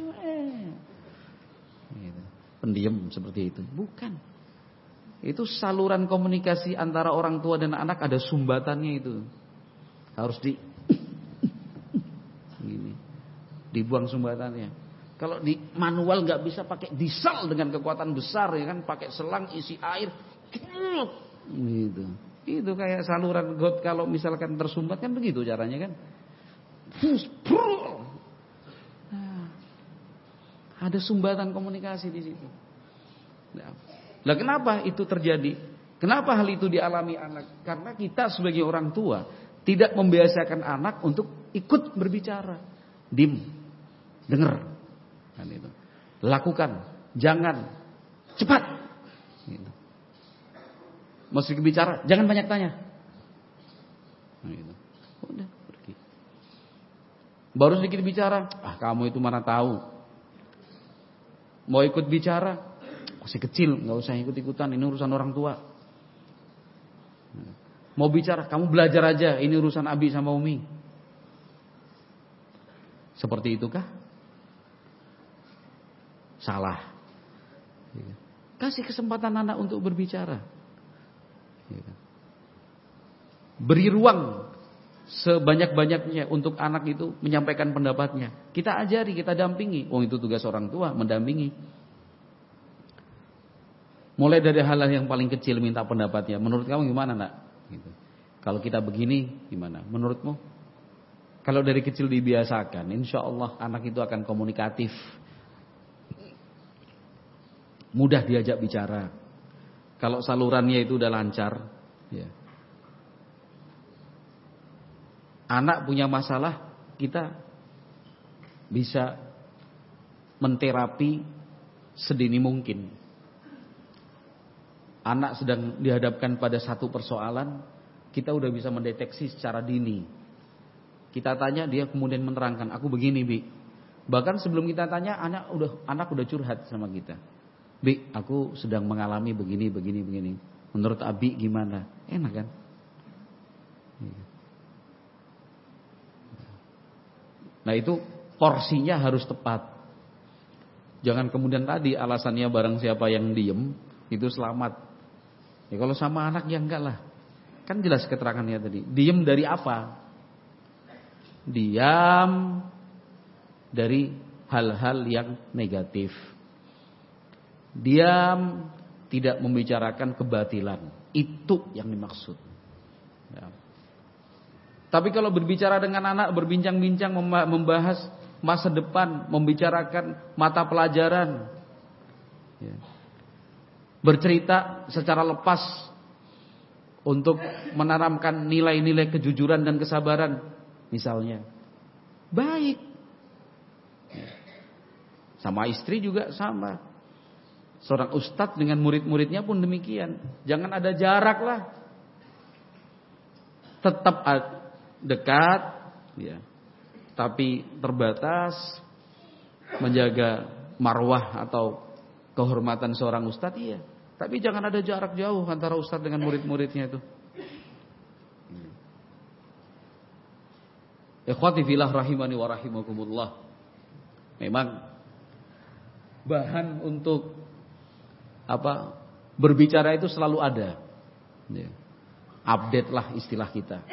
Gitu. Pendiam seperti itu. Bukan. Itu saluran komunikasi antara orang tua dan anak ada sumbatannya itu. Harus di gini. Dibuang sumbatannya. Kalau di manual nggak bisa pakai diesel dengan kekuatan besar ya kan, pakai selang isi air. Gitu. Itu kayak saluran got kalau misalkan tersumbat kan begitu caranya kan. Nah, ada sumbatan komunikasi di situ. Nah, kenapa itu terjadi? Kenapa hal itu dialami anak? Karena kita sebagai orang tua tidak membiasakan anak untuk ikut berbicara. Dim, dengar, kan itu. Lakukan, jangan, cepat. Gitu. Mesti bicara, jangan banyak tanya. Nah, gitu. Udah pergi. Baru sedikit bicara, ah kamu itu mana tahu. Mau ikut bicara, masih kecil, nggak usah ikut-ikutan. Ini urusan orang tua. Mau bicara, kamu belajar aja. Ini urusan Abi sama Umi. Seperti itukah? Salah. Kasih kesempatan anak untuk berbicara. Beri ruang sebanyak-banyaknya untuk anak itu menyampaikan pendapatnya. Kita ajari, kita dampingi. Oh itu tugas orang tua, mendampingi. Mulai dari hal-hal yang paling kecil minta pendapatnya. Menurut kamu gimana nak? Gitu. Kalau kita begini gimana? Menurutmu? Kalau dari kecil dibiasakan, insya Allah anak itu akan komunikatif. Mudah diajak bicara. Kalau salurannya itu udah lancar, ya. Anak punya masalah, kita bisa menterapi sedini mungkin. Anak sedang dihadapkan pada satu persoalan, kita udah bisa mendeteksi secara dini. Kita tanya, dia kemudian menerangkan, aku begini Bi. Bahkan sebelum kita tanya, anak udah anak udah curhat sama kita. Bi, aku sedang mengalami begini, begini, begini. Menurut Abi gimana? Enak kan? Nah itu porsinya harus tepat. Jangan kemudian tadi alasannya barang siapa yang diem itu selamat. Ya kalau sama anak ya enggak lah. Kan jelas keterangannya tadi. Diem dari apa? Diam dari hal-hal yang negatif. Diam tidak membicarakan kebatilan. Itu yang dimaksud. Ya. Tapi kalau berbicara dengan anak, berbincang-bincang, membahas masa depan, membicarakan mata pelajaran, ya. Bercerita secara lepas untuk menanamkan nilai-nilai kejujuran dan kesabaran, misalnya, baik. Ya. Sama istri juga sama. Seorang ustadz dengan murid-muridnya pun demikian. Jangan ada jarak lah. Tetap dekat, ya, tapi terbatas, menjaga marwah atau kehormatan seorang ustadz, iya. Tapi jangan ada jarak jauh antara ustadz dengan murid-muridnya itu. Ikhwati fillah rahimani wa rahimakumullah. Memang bahan untuk apa berbicara itu selalu ada. Ya. Update lah istilah kita.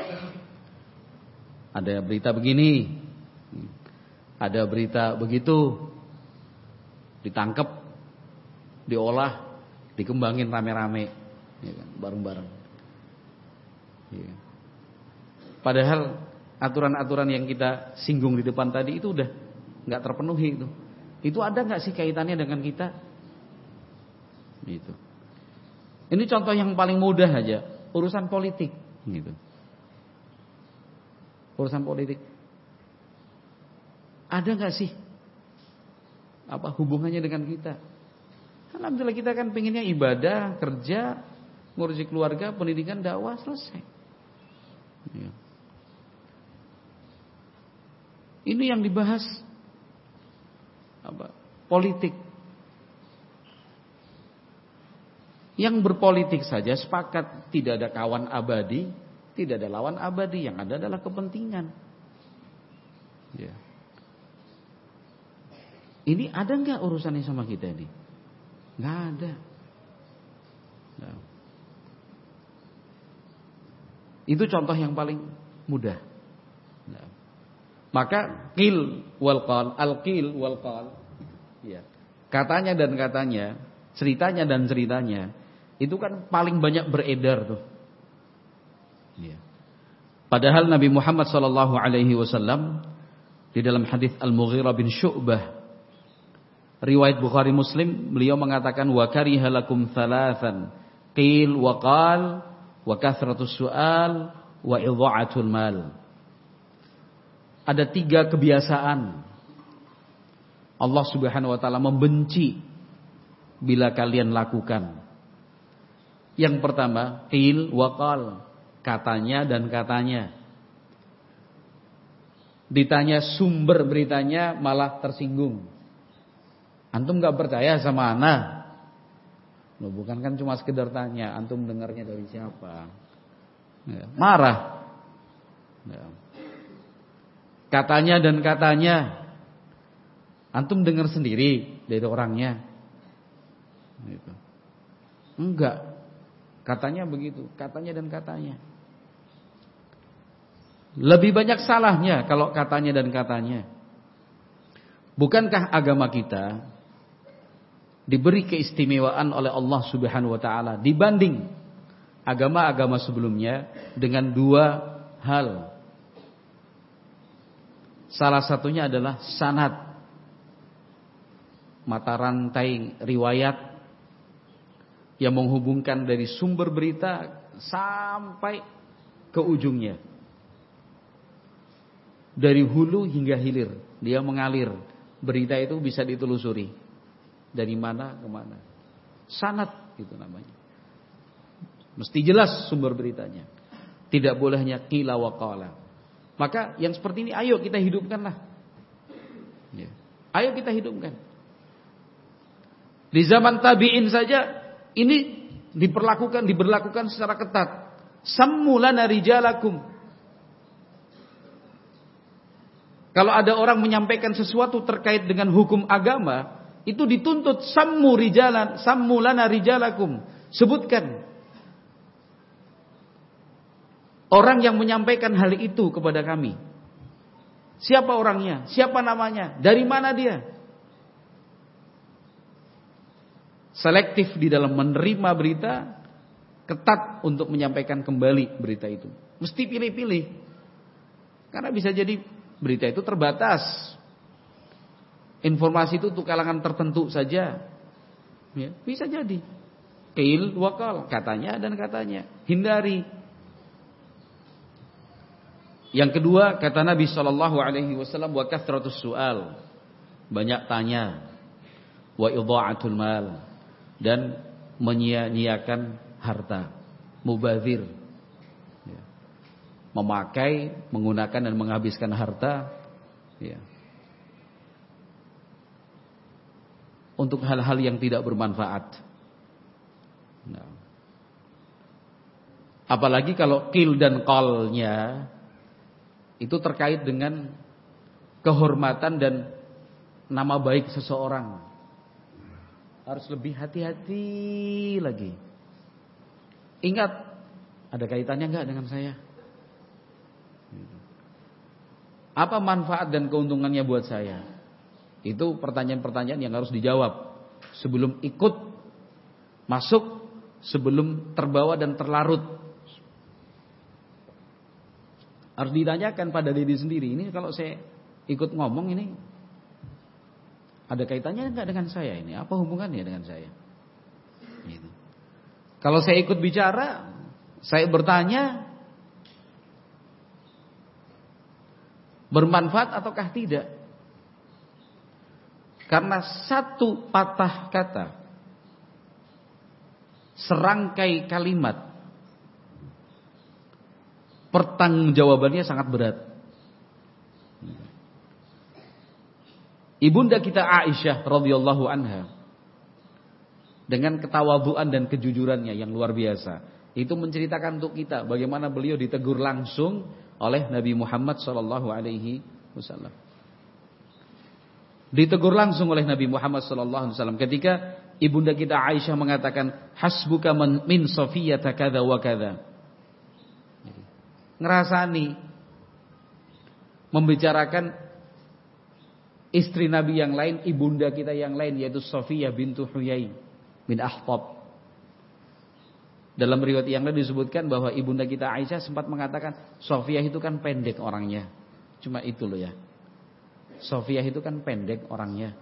Ada berita begini, ada berita begitu, ditangkap, diolah, dikembangin rame-rame, ya kan, bareng-bareng. Ya. Padahal aturan-aturan yang kita singgung di depan tadi itu udah nggak terpenuhi itu. Itu ada nggak sih kaitannya dengan kita? Gitu. Ini contoh yang paling mudah aja, urusan politik, gitu. Urusan politik. Ada nggak sih apa hubungannya dengan kita? Alhamdulillah kita kan pengennya ibadah, kerja, ngurusi keluarga, pendidikan, dakwah, selesai. Ya. Ini yang dibahas apa? Politik. Yang berpolitik saja sepakat tidak ada kawan abadi, tidak ada lawan abadi, yang ada adalah kepentingan. Ya. Ini ada nggak urusannya sama kita ini? Nggak ada. Nah. Itu contoh yang paling mudah. Nah. Maka qil wal qal, al qil wal qal, ya. Katanya dan katanya, ceritanya dan ceritanya, itu kan paling banyak beredar tuh. Ya. Padahal Nabi Muhammad sallallahu alaihi wasallam di dalam hadis Al-Mughirah bin Syu'bah, riwayat Bukhari Muslim, beliau mengatakan wa kariha lakum thalathan qil wa qal wa kathratus su'al wa idha'atul mal. Ada tiga kebiasaan Allah Subhanahu wa taala membenci bila kalian lakukan. Yang pertama, qil wa qal, katanya dan katanya. Ditanya sumber beritanya malah tersinggung. Antum gak percaya sama ana? Loh, bukan kan cuma sekedar tanya, antum dengarnya dari siapa? Ya, marah. Ya. Katanya dan katanya, antum dengar sendiri dari orangnya. Gitu. Enggak. Katanya begitu, katanya dan katanya. Lebih banyak salahnya kalau katanya dan katanya. Bukankah agama kita diberi keistimewaan oleh Allah Subhanahu wa taala dibanding agama-agama sebelumnya dengan dua hal. Salah satunya adalah sanad, mata rantai riwayat yang menghubungkan dari sumber berita sampai ke ujungnya. Dari hulu hingga hilir, dia mengalir. Berita itu bisa ditelusuri dari mana ke mana. Sanad itu namanya. Mesti jelas sumber beritanya. Tidak boleh hanya qila wa qala. Maka yang seperti ini ayo kita hidupkanlah. Ya. Ayo kita hidupkan. Di zaman tabi'in saja ini diperlakukan diberlakukan secara ketat. Sammu lana rijalakum. Kalau ada orang menyampaikan sesuatu terkait dengan hukum agama, itu dituntut sammu rijalan, sammu lana rijalakum. Sebutkan orang yang menyampaikan hal itu kepada kami. Siapa orangnya? Siapa namanya? Dari mana dia? Selektif di dalam menerima berita, ketat untuk menyampaikan kembali berita itu. Mesti pilih-pilih. Karena bisa jadi berita itu terbatas. Informasi itu untuk kalangan tertentu saja. Ya, bisa jadi. Qil wa qal, katanya dan katanya. Hindari. Yang kedua, kata Nabi sallallahu alaihi wasallam, wa kathratus su'al, banyak tanya. Wa idha'atul mal, dan menyia-nyiakan harta. Mubazir. Memakai, menggunakan dan menghabiskan harta, ya, untuk hal-hal yang tidak bermanfaat. Nah. Apalagi kalau qil dan qalnya itu terkait dengan kehormatan dan nama baik seseorang. Harus lebih hati-hati lagi. Ingat, ada kaitannya enggak dengan saya? Apa manfaat dan keuntungannya buat saya? Itu pertanyaan-pertanyaan yang harus dijawab sebelum ikut masuk, sebelum terbawa dan terlarut. Harus ditanyakan pada diri sendiri, ini kalau saya ikut ngomong ini ada kaitannya enggak dengan saya ini? Apa hubungannya dengan saya? Gitu. Kalau saya ikut bicara, saya bertanya, bermanfaat ataukah tidak? Karena satu patah kata, serangkai kalimat, pertanggungjawabannya sangat berat. Ibunda kita Aisyah radhiyallahu anha dengan ketawaduan dan kejujurannya yang luar biasa. Itu menceritakan untuk kita bagaimana beliau ditegur langsung oleh Nabi Muhammad sallallahu alaihi wasallam. Ditegur langsung oleh Nabi Muhammad sallallahu alaihi wasallam ketika ibunda kita Aisyah mengatakan hasbuka min Safiyata kadza wa kadza. Ngerasani membicarakan istri Nabi yang lain, ibunda kita yang lain, yaitu Safiyah bintu Huyai bin Akhtab. Dalam riwayat yang lain disebutkan bahwa ibunda kita Aisyah sempat mengatakan Safiyah itu kan pendek orangnya. Cuma itu loh ya. Safiyah itu kan pendek orangnya.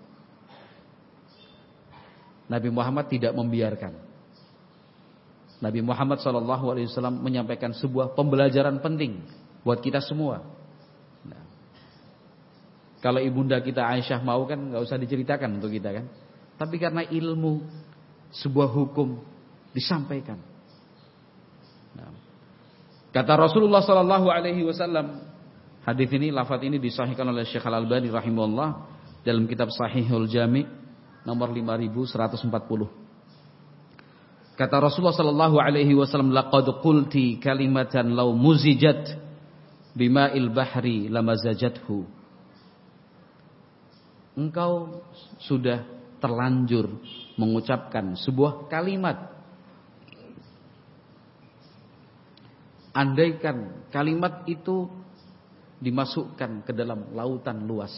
Nabi Muhammad tidak membiarkan. Nabi Muhammad shallallahu alaihi wasallam menyampaikan sebuah pembelajaran penting buat kita semua. Nah, kalau ibunda kita Aisyah mau kan nggak usah diceritakan untuk kita kan. Tapi karena ilmu sebuah hukum disampaikan. Nah, kata Rasulullah shallallahu alaihi wasallam, hadis ini, lafaz ini disahihkan oleh Syekh Al-Albani rahimahullah dalam kitab Sahihul Jami' nomor lima ribu seratus empat puluh. Kata Rasulullah sallallahu alaihi wasallam, laqad qulti kalimatan law muzijat bima'il bahri lamazajathu. Engkau sudah terlanjur mengucapkan sebuah kalimat. Andaikan kalimat itu dimasukkan ke dalam lautan luas,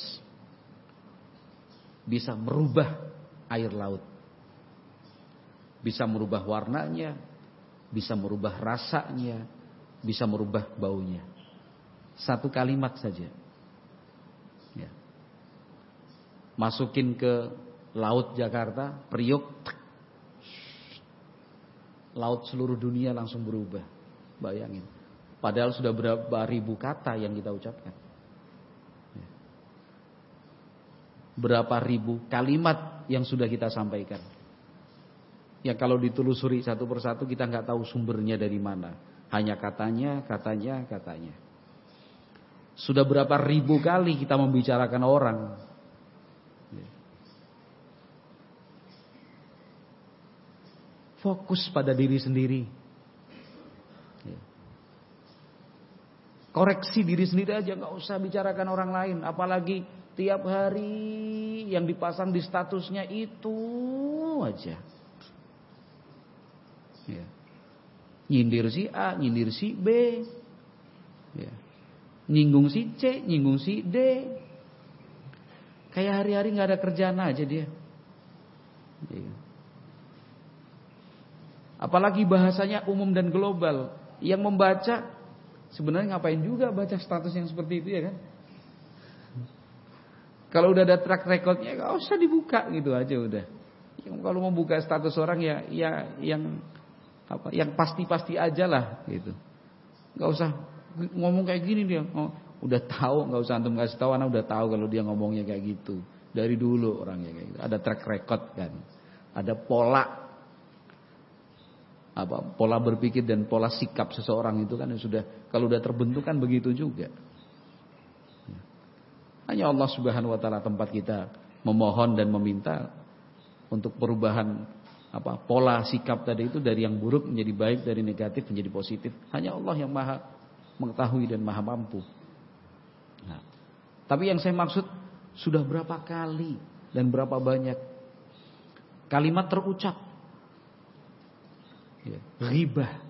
bisa merubah air laut, bisa merubah warnanya, bisa merubah rasanya, bisa merubah baunya. Satu kalimat saja ya. Masukin ke laut Jakarta, Priok, laut seluruh dunia langsung berubah. Bayangin, padahal sudah berapa ribu kata yang kita ucapkan, berapa ribu kalimat yang sudah kita sampaikan. Ya kalau ditelusuri satu persatu kita nggak tahu sumbernya dari mana. Hanya katanya, katanya, katanya. Sudah berapa ribu kali kita membicarakan orang. Fokus pada diri sendiri. Koreksi diri sendiri aja, nggak usah bicarakan orang lain. Apalagi tiap hari yang dipasang di statusnya itu aja. Ya. Nyindir si A, nyindir si B, ya. Nyinggung si C, nyinggung si D. Kayak hari-hari nggak ada kerjaan aja dia. Ya. Apalagi bahasanya umum dan global. Yang membaca sebenarnya ngapain juga baca status yang seperti itu ya kan? Kalau udah ada track recordnya nggak usah dibuka gitu aja udah. Kalau mau buka status orang ya, ya yang apa, yang pasti-pasti aja lah gitu. Nggak usah ngomong kayak gini dia. Oh, udah tahu, nggak usah antum kasih tahu, anak udah tahu kalau dia ngomongnya kayak gitu. Dari dulu orangnya kayak gitu. Ada track record kan, ada pola apa pola berpikir dan pola sikap seseorang itu kan sudah, kalau udah terbentuk kan begitu juga. Hanya Allah Subhanahu wa taala tempat kita memohon dan meminta untuk perubahan apa pola sikap tadi itu dari yang buruk menjadi baik, dari negatif menjadi positif. Hanya Allah yang Maha mengetahui dan Maha mampu. Nah, tapi yang saya maksud sudah berapa kali dan berapa banyak kalimat terucap ya, ghibah,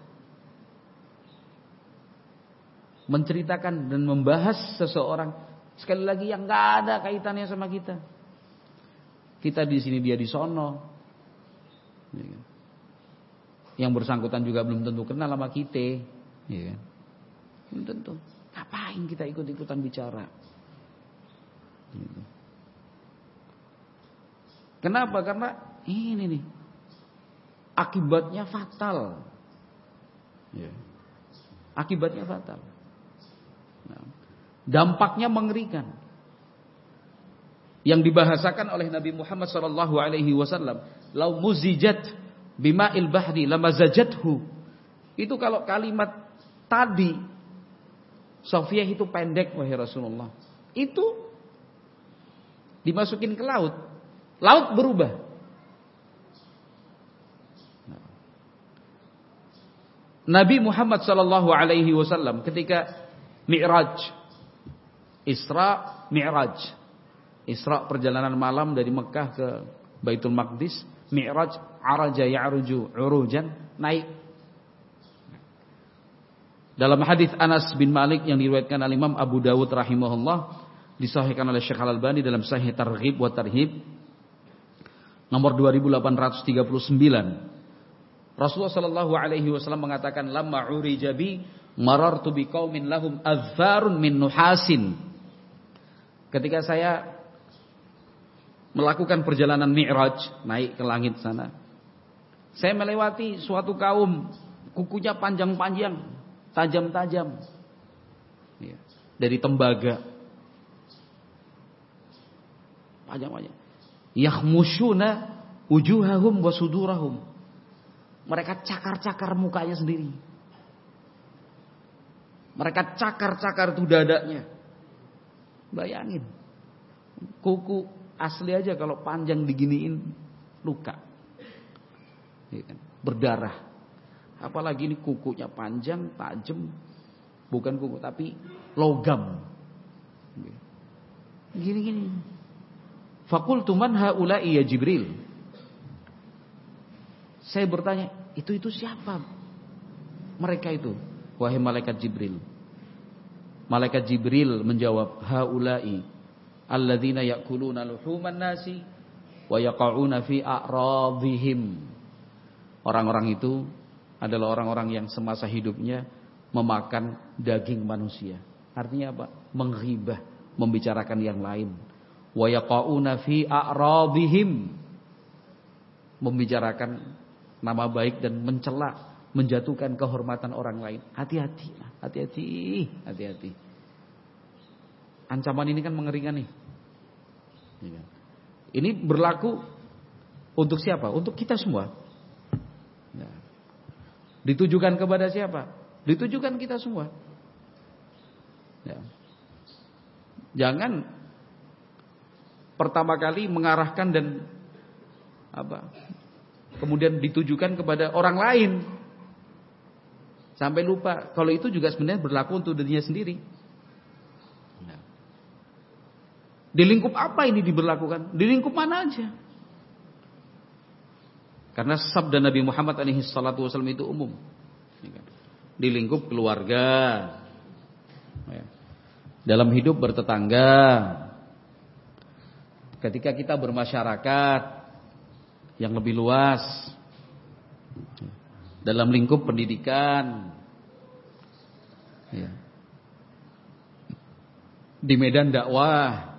menceritakan dan membahas seseorang sekali lagi yang nggak ada kaitannya sama kita. Kita di sini, dia di sono. Yang bersangkutan juga belum tentu kenal sama kita, ya. Belum tentu. Ngapain kita ikut-ikutan bicara? Kenapa? Karena ini nih akibatnya fatal. Ya. Akibatnya fatal. Nah, dampaknya mengerikan. Yang dibahasakan oleh Nabi Muhammad sallallahu alaihi wasallam, lau muzijat bima'il bahri lamazajathu. Itu kalau kalimat tadi Safiyah itu pendek wahai Rasulullah, itu dimasukin ke laut, laut berubah. Nabi Muhammad sallallahu alaihi wasallam ketika Mi'raj, Isra Mi'raj. Isra perjalanan malam dari Mekah ke Baitul Maqdis, Mi'raj araja ya'ruju urujan, naik. Dalam hadis Anas bin Malik yang diriwayatkan oleh Imam Abu Dawud rahimahullah, disahihkan oleh Syekh Al-Albani dalam Sahih Targhib wa Tarhib nomor dua ribu delapan ratus tiga puluh sembilan. Rasulullah sallallahu alaihi wasallam mengatakan, lamma urija bi marartu biqaumin lahum azfarun min nuhasin. Ketika saya melakukan perjalanan Mi'raj, naik ke langit sana, saya melewati suatu kaum kukunya panjang-panjang, tajam-tajam, ya, dari tembaga, panjang-panjang. Yakhmushuna wujuhahum wa sudurahum. Mereka cakar-cakar mukanya sendiri. Mereka cakar-cakar itu dadanya. Bayangin, kuku asli aja kalau panjang diginiin luka, berdarah. Apalagi ini kukunya panjang, tajam, bukan kuku tapi logam. Gini-gini. Faqultu man haula'i ya Jibril. Saya bertanya, itu itu siapa mereka itu, wahai malaikat Jibril? Malaikat Jibril menjawab, haula'i alladzina ya'kuluna luhuman nasi wa yaqa'una fi a'radhihim. Orang-orang itu adalah orang-orang yang semasa hidupnya memakan daging manusia. Artinya apa? Menghibah, membicarakan yang lain. Wa yaqa'una fi a'radhihim, membicarakan nama baik dan mencela, menjatuhkan kehormatan orang lain. Hati-hati, hati-hati, hati-hati. Ancaman ini kan mengerikan nih. Ini berlaku untuk siapa? Untuk kita semua. Ditujukan kepada siapa? Ditujukan kita semua. Jangan pertama kali mengarahkan dan apa? Kemudian ditujukan kepada orang lain, sampai lupa kalau itu juga sebenarnya berlaku untuk dirinya sendiri. Nah, di lingkup apa ini diberlakukan? Di lingkup mana aja? Karena sabda Nabi Muhammad alaihi salatu wasallam itu umum. Di lingkup keluarga, dalam hidup bertetangga, ketika kita bermasyarakat yang lebih luas, dalam lingkup pendidikan, ya, di medan dakwah,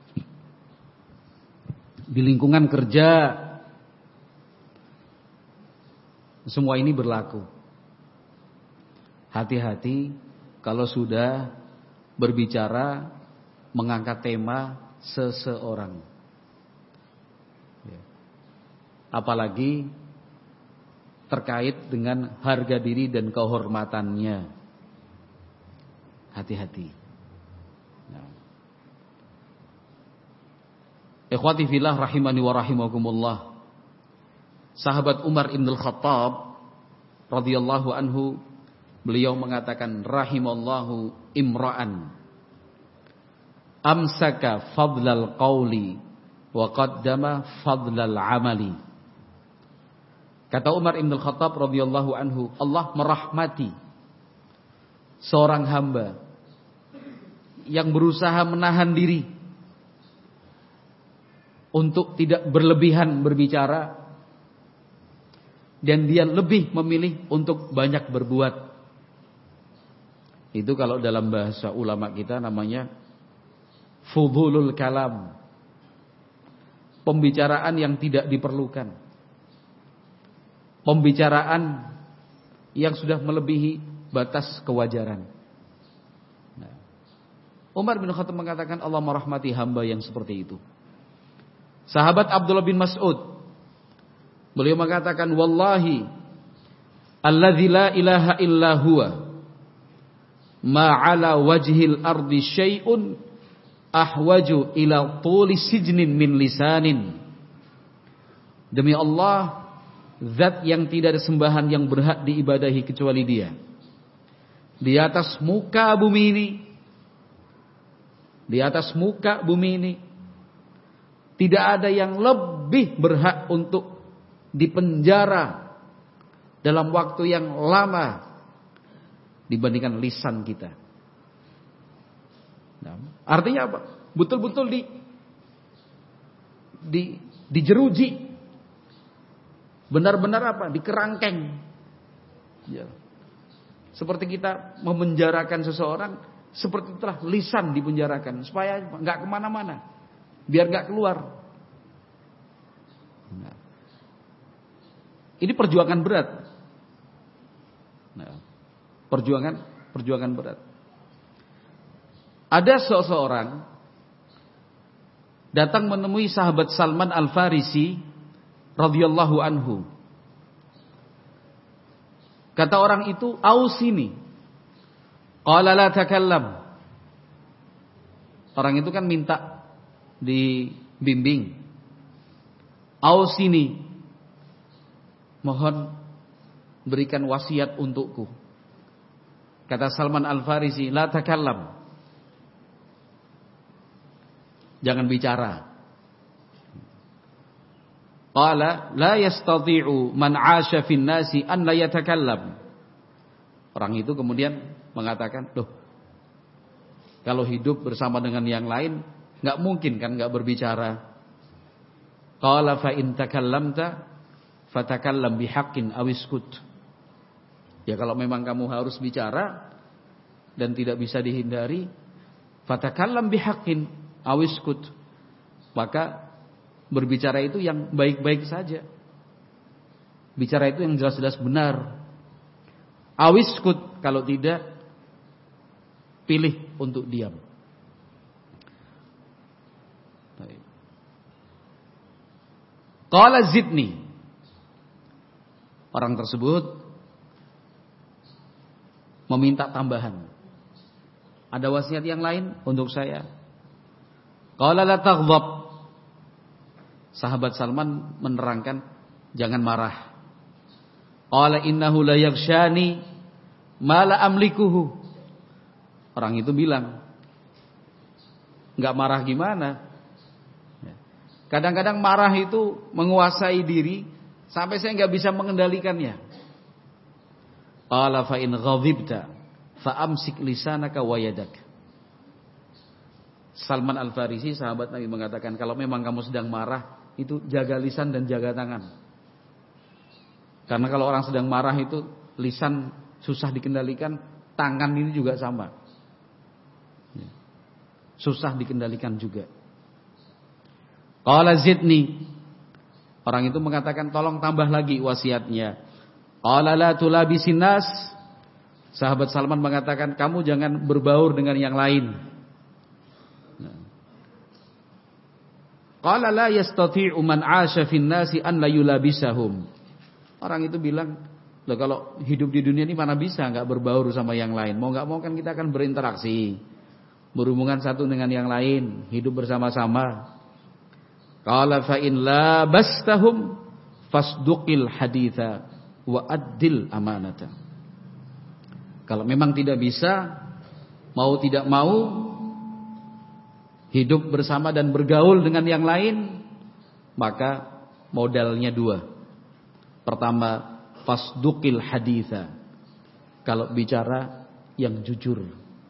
di lingkungan kerja, semua ini berlaku. Hati-hati kalau sudah berbicara mengangkat tema seseorang. Apalagi terkait dengan harga diri dan kehormatannya. Hati-hati. Nah. Ikhwati fillah rahimani wa rahimakumullah. Sahabat Umar Ibn Al-Khattab radhiyallahu anhu, beliau mengatakan, rahimallahu imra'an amsaka fadlal qawli wa qaddama fadlal amali. Kata Umar Ibn Khattab radhiyallahu anhu, Allah merahmati seorang hamba yang berusaha menahan diri untuk tidak berlebihan berbicara, dan dia lebih memilih untuk banyak berbuat. Itu kalau dalam bahasa ulama kita namanya fudhulul kalam, pembicaraan yang tidak diperlukan, pembicaraan yang sudah melebihi batas kewajaran. Nah, Umar bin Khattab mengatakan Allah merahmati hamba yang seperti itu. Sahabat Abdullah bin Mas'ud, beliau mengatakan, wallahi alladzi la ilaha illa huwa ma ala wajhil ardi syai'un ahwaju ila tuli sijnin min lisanin. Demi Allah zat yang tidak ada sembahan yang berhak diibadahi kecuali Dia. Di atas muka bumi ini, di atas muka bumi ini tidak ada yang lebih berhak untuk dipenjara dalam waktu yang lama dibandingkan lisan kita. Nah, artinya apa? Betul-betul di di dijeruji. Benar-benar apa? Dikerangkeng. Ya. Seperti kita memenjarakan seseorang, seperti itulah lisan dipenjarakan supaya nggak kemana-mana, biar nggak keluar. Nah, ini perjuangan berat. Nah, perjuangan, perjuangan berat. Ada seseorang datang menemui sahabat Salman Al-Farisi radhiyallahu anhu. Kata orang itu, "Ausini." Qala la takallam. Orang itu kan minta dibimbing. "Ausini." Mohon berikan wasiat untukku. Kata Salman Al-Farisi, "La takallam." Jangan bicara. Qala la yastati'u man 'asha fin nasi an la yatakallam. Orang itu kemudian mengatakan, "Loh, kalau hidup bersama dengan yang lain enggak mungkin kan enggak berbicara." Qala fa in takallamta fatakallam bihaqqin aw iskut. Ya kalau memang kamu harus bicara dan tidak bisa dihindari, fatakallam bihaqqin aw iskut. Maka berbicara itu yang baik-baik saja. Bicara itu yang jelas-jelas benar. Awiskut, kalau tidak pilih untuk diam. Qala zidni. Orang tersebut meminta tambahan. Ada wasiat yang lain untuk saya? Qala la taghdab. Sahabat Salman menerangkan, jangan marah. Qala innahu la yaghshani ma la amlikuhu. Orang itu bilang, enggak marah gimana? Kadang-kadang marah itu menguasai diri sampai saya enggak bisa mengendalikannya. Qala fa in ghadibta fa amsik lisanaka wa yadak. Salman Al-Farisi, sahabat Nabi, mengatakan, kalau memang kamu sedang marah, itu jaga lisan dan jaga tangan. Karena kalau orang sedang marah itu lisan susah dikendalikan, tangan ini juga sama. Susah dikendalikan juga. Qala zidni. Orang itu mengatakan, tolong tambah lagi wasiatnya. Qala la tulabisin nas. Sahabat Salman mengatakan, kamu jangan berbaur dengan yang lain. Qala la yastati'u man 'asha fin nasi an la yulabisahum. Orang itu bilang, loh kalau hidup di dunia ini mana bisa enggak berbaur sama yang lain? Mau enggak mau kan kita akan berinteraksi, berhubungan satu dengan yang lain, hidup bersama-sama. Qala fa in labastahum fasduqil haditha wa addil amanata. Kalau memang tidak bisa, mau tidak mau hidup bersama dan bergaul dengan yang lain, maka modalnya dua. Pertama, fasduqil haditha. Kalau bicara yang jujur.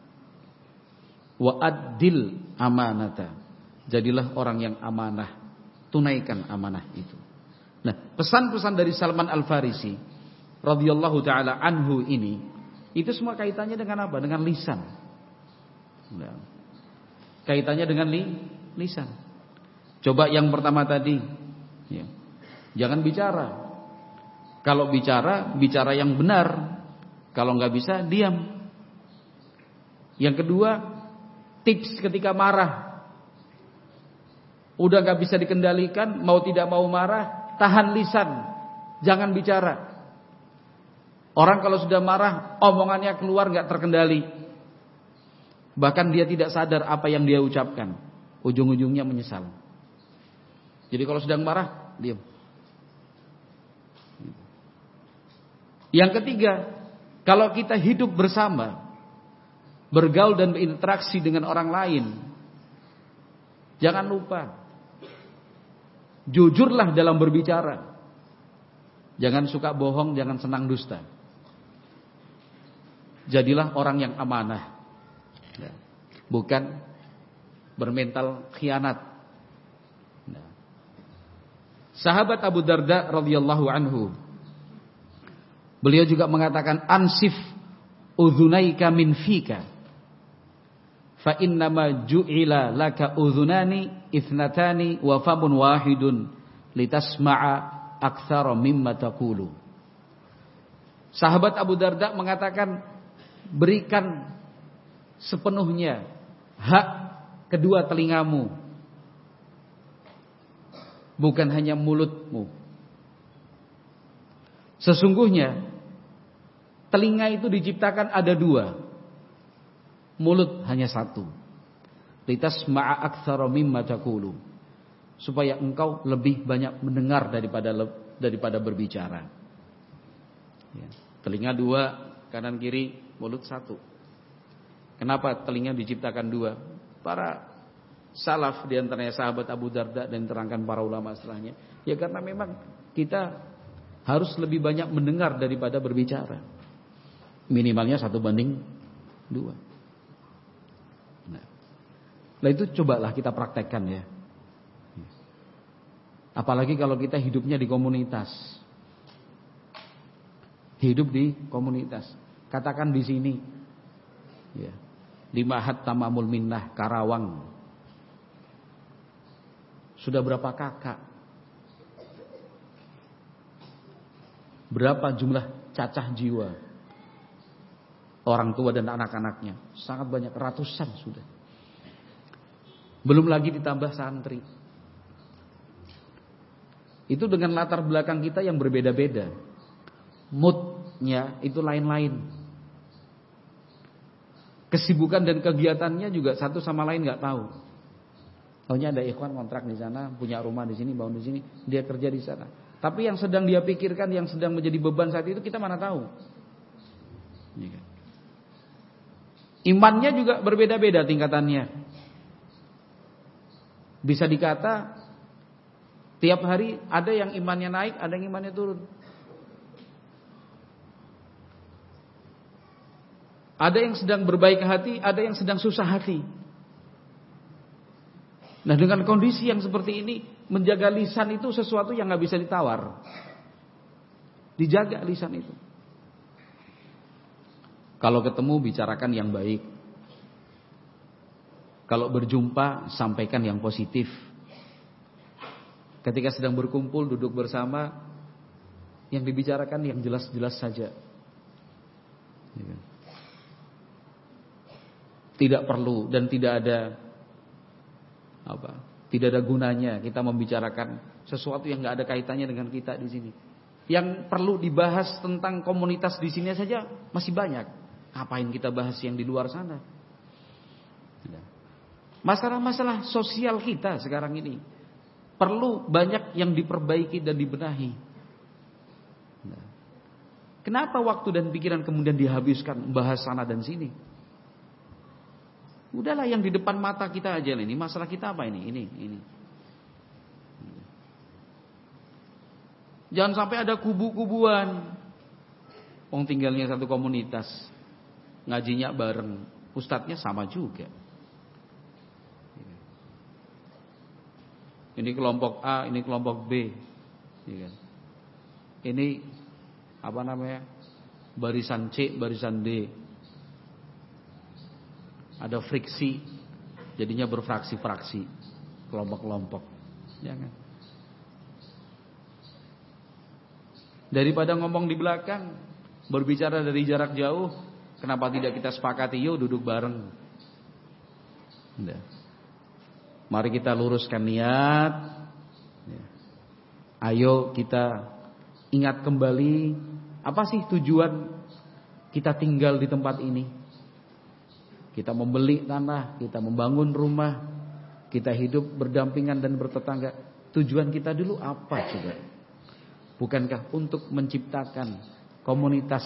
Wa addil amanata. Jadilah orang yang amanah. Tunaikan amanah itu. Nah, pesan-pesan dari Salman Al-Farisi radhiyallahu taala anhu ini, itu semua kaitannya dengan apa? Dengan lisan. Nah, kaitannya dengan li, lisan. Coba yang pertama tadi, ya. Jangan bicara. Kalau bicara, bicara yang benar. Kalau nggak bisa, diam. Yang kedua, tips ketika marah. Udah nggak bisa dikendalikan, mau tidak mau marah, tahan lisan, jangan bicara. Orang kalau sudah marah, omongannya keluar nggak terkendali. Bahkan dia tidak sadar apa yang dia ucapkan. Ujung-ujungnya menyesal. Jadi kalau sedang marah, diam. Yang ketiga, kalau kita hidup bersama, bergaul dan berinteraksi dengan orang lain, jangan lupa, jujurlah dalam berbicara. Jangan suka bohong, jangan senang dusta. Jadilah orang yang amanah, bukan bermental khianat. Sahabat Abu Darda radhiyallahu anhu, beliau juga mengatakan, ansif udhunaika min fika, fa innama ju'ila laka udhunani ithnatani wa famun wahidun litasma'a aktsara mimma taqulu. Sahabat Abu Darda mengatakan, berikan sepenuhnya hak kedua telingamu, bukan hanya mulutmu. Sesungguhnya telinga itu diciptakan ada dua, mulut hanya satu. Litasma'a aktsara mimma taqulu, supaya engkau lebih banyak mendengar daripada daripada berbicara. Ya. Telinga dua, kanan kiri, mulut satu. Kenapa telinga diciptakan dua? Para salaf diantaranya sahabat Abu Darda dan terangkan para ulama setelahnya, ya karena memang kita harus lebih banyak mendengar daripada berbicara. Minimalnya satu banding dua. Nah, nah itu cobalah kita praktekkan ya. Apalagi kalau kita hidupnya di komunitas, hidup di komunitas. Katakan di sini, ya, di Ma'had Tamamul Minnah Karawang, sudah berapa kakak? Berapa jumlah cacah jiwa? Orang tua dan anak-anaknya. Sangat banyak, ratusan sudah. Belum lagi ditambah santri. Itu dengan latar belakang kita yang berbeda-beda. Moodnya itu lain-lain. Kesibukan dan kegiatannya juga satu sama lain nggak tahu. Taunya ada ikhwan kontrak di sana, punya rumah di sini, bangun di sini, dia kerja di sana. Tapi yang sedang dia pikirkan, yang sedang menjadi beban saat itu kita mana tahu. Imannya juga berbeda-beda tingkatannya. Bisa dikata tiap hari ada yang imannya naik, ada yang imannya turun. Ada yang sedang berbaik hati, ada yang sedang susah hati. Nah, dengan kondisi yang seperti ini, menjaga lisan itu sesuatu yang gak bisa ditawar. Dijaga lisan itu. Kalau ketemu bicarakan yang baik. Kalau berjumpa sampaikan yang positif. Ketika sedang berkumpul, duduk bersama, yang dibicarakan yang jelas-jelas saja. Tidak perlu dan tidak ada apa? Tidak ada gunanya kita membicarakan sesuatu yang nggak ada kaitannya dengan kita di sini. Yang perlu dibahas tentang komunitas di sini saja masih banyak. Ngapain kita bahas yang di luar sana? Masalah-masalah sosial kita sekarang ini perlu banyak yang diperbaiki dan dibenahi. Kenapa waktu dan pikiran kemudian dihabiskan membahas sana dan sini? Udahlah yang di depan mata kita aja ini. Masalah kita apa ini? Ini, ini. Jangan sampai ada kubu-kubuan. Wong tinggalnya satu komunitas, ngajinya bareng, ustadznya sama juga. Ini kelompok A, ini kelompok B. Ini apa namanya? Barisan C, barisan D. Ada friksi, jadinya berfraksi-fraksi, kelompok-kelompok. Jangan. Daripada ngomong di belakang, berbicara dari jarak jauh, kenapa tidak kita sepakati yuk duduk bareng? Udah. Mari kita luruskan niat. Ayo kita ingat kembali, apa sih tujuan kita tinggal di tempat ini? Kita membeli tanah, kita membangun rumah, kita hidup berdampingan dan bertetangga. Tujuan kita dulu apa coba? Bukankah untuk menciptakan komunitas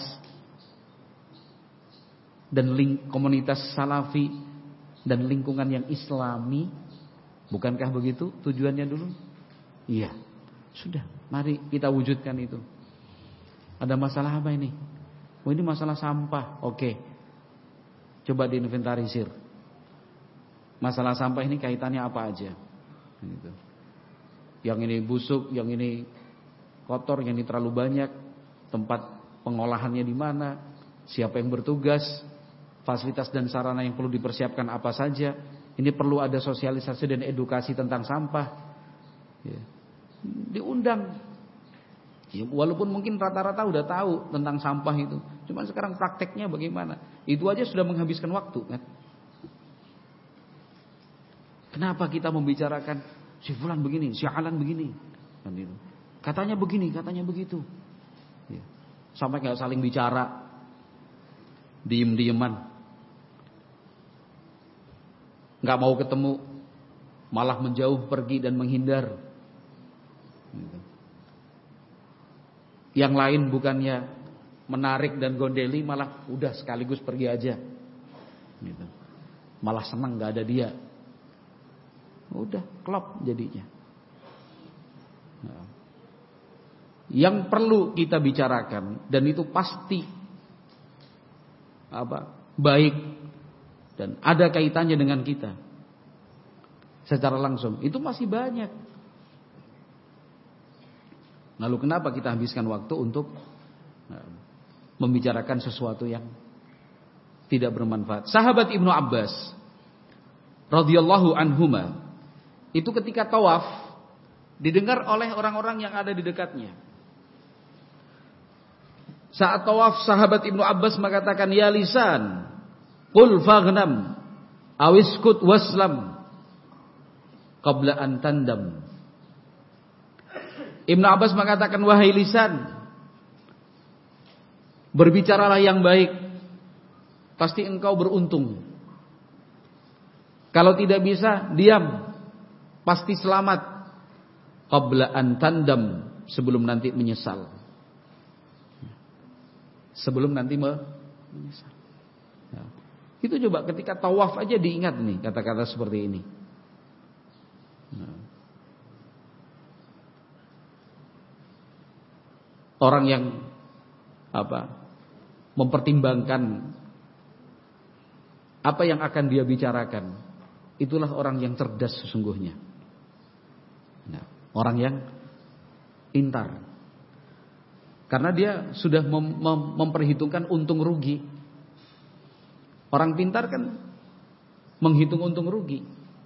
dan ling, komunitas salafi dan lingkungan yang islami. Bukankah begitu tujuannya dulu? Iya. Sudah, mari kita wujudkan itu. Ada masalah apa ini? Oh, ini masalah sampah. Oke. Coba diinventarisir. Masalah sampah ini kaitannya apa aja? Gitu. Yang ini busuk, yang ini kotor, yang ini terlalu banyak. Tempat pengolahannya di mana? Siapa yang bertugas? Fasilitas dan sarana yang perlu dipersiapkan apa saja? Ini perlu ada sosialisasi dan edukasi tentang sampah. Ya. Diundang. Ya, walaupun mungkin rata-rata udah tahu tentang sampah itu, cuma sekarang prakteknya bagaimana? Itu aja sudah menghabiskan waktu, kan? Kenapa kita membicarakan si fulan begini, si alan begini, kan itu. Katanya begini, katanya begitu. Ya. Sampai nggak saling bicara, diem-dieman, nggak mau ketemu, malah menjauh, pergi dan menghindar. Gitu. Yang lain bukannya menarik dan gondeli, malah udah sekaligus pergi aja. Gitu. Malah senang gak ada dia. Udah klop jadinya. Nah. Yang perlu kita bicarakan, dan itu pasti apa baik dan ada kaitannya dengan kita secara langsung, itu masih banyak. Lalu kenapa kita habiskan waktu untuk membicarakan sesuatu yang tidak bermanfaat? Sahabat Ibnu Abbas radhiyallahu anhuma itu ketika tawaf didengar oleh orang-orang yang ada di dekatnya. Saat tawaf, sahabat Ibnu Abbas mengatakan, ya lisan, qul faghnam awiskut waslam qabla an tandam. Ibnu Abbas mengatakan, wahai lisan, berbicaralah yang baik, pasti engkau beruntung. Kalau tidak bisa, diam, pasti selamat. Qabla an tandam, sebelum nanti menyesal. Sebelum nanti menyesal. Ya. Itu coba ketika tawaf aja diingat nih kata-kata seperti ini. Nah. Orang yang apa mempertimbangkan apa yang akan dia bicarakan, itulah orang yang cerdas sesungguhnya. Nah, orang yang pintar, karena dia sudah mem- mem- memperhitungkan untung rugi. Orang pintar kan menghitung untung rugi.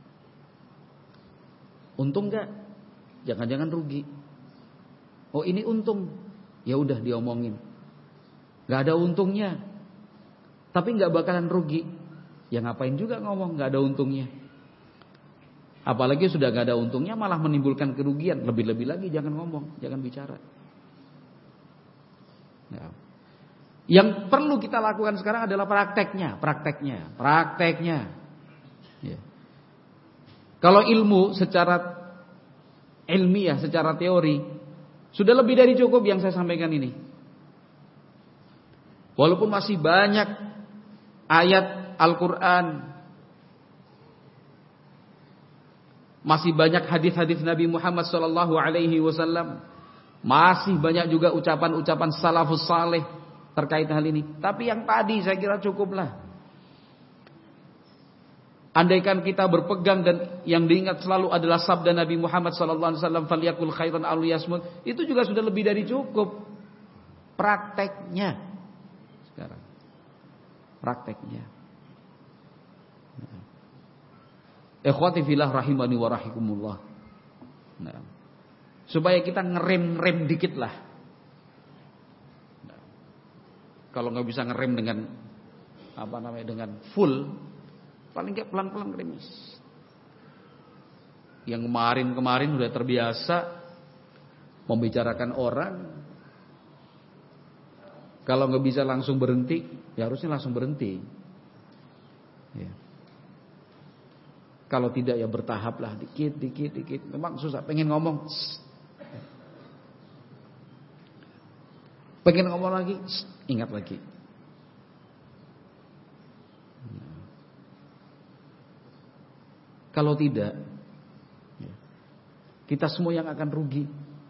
Untung enggak? Jangan-jangan rugi. Oh, ini untung. Ya udah diomongin. Gak ada untungnya, tapi gak bakalan rugi. Ya ngapain juga ngomong gak ada untungnya. Apalagi sudah gak ada untungnya malah menimbulkan kerugian. Lebih-lebih lagi jangan ngomong, jangan bicara. Ya. Yang perlu kita lakukan sekarang adalah prakteknya, prakteknya, prakteknya. Ya. Kalau ilmu secara ilmiah, secara teori sudah lebih dari cukup yang saya sampaikan ini. Walaupun masih banyak ayat Al-Quran, masih banyak hadis-hadis Nabi Muhammad sallallahu alaihi wasallam, masih banyak juga ucapan-ucapan salafus saleh terkait hal ini. Tapi yang tadi saya kira cukuplah. Andaikan kita berpegang dan yang diingat selalu adalah sabda Nabi Muhammad sallallahu alaihi wasallam, "Falyakul khairan aw liyasmut." Itu juga sudah lebih dari cukup. Prakteknya sekarang. Prakteknya. Nah. Ikhwati fillah rahimani wa rahikumullah. Nah. Supaya kita ngerem-rem dikit lah. Nah. Kalau nggak bisa ngerem dengan apa namanya dengan full, paling nggak pelan-pelan remis. Yang kemarin-kemarin udah terbiasa membicarakan orang, kalau nggak bisa langsung berhenti, ya harusnya langsung berhenti. Ya. Kalau tidak ya bertahap lah, dikit, dikit, dikit. Memang susah, pengen ngomong. Pengen ngomong lagi, ingat lagi. Kalau tidak, kita semua yang akan rugi.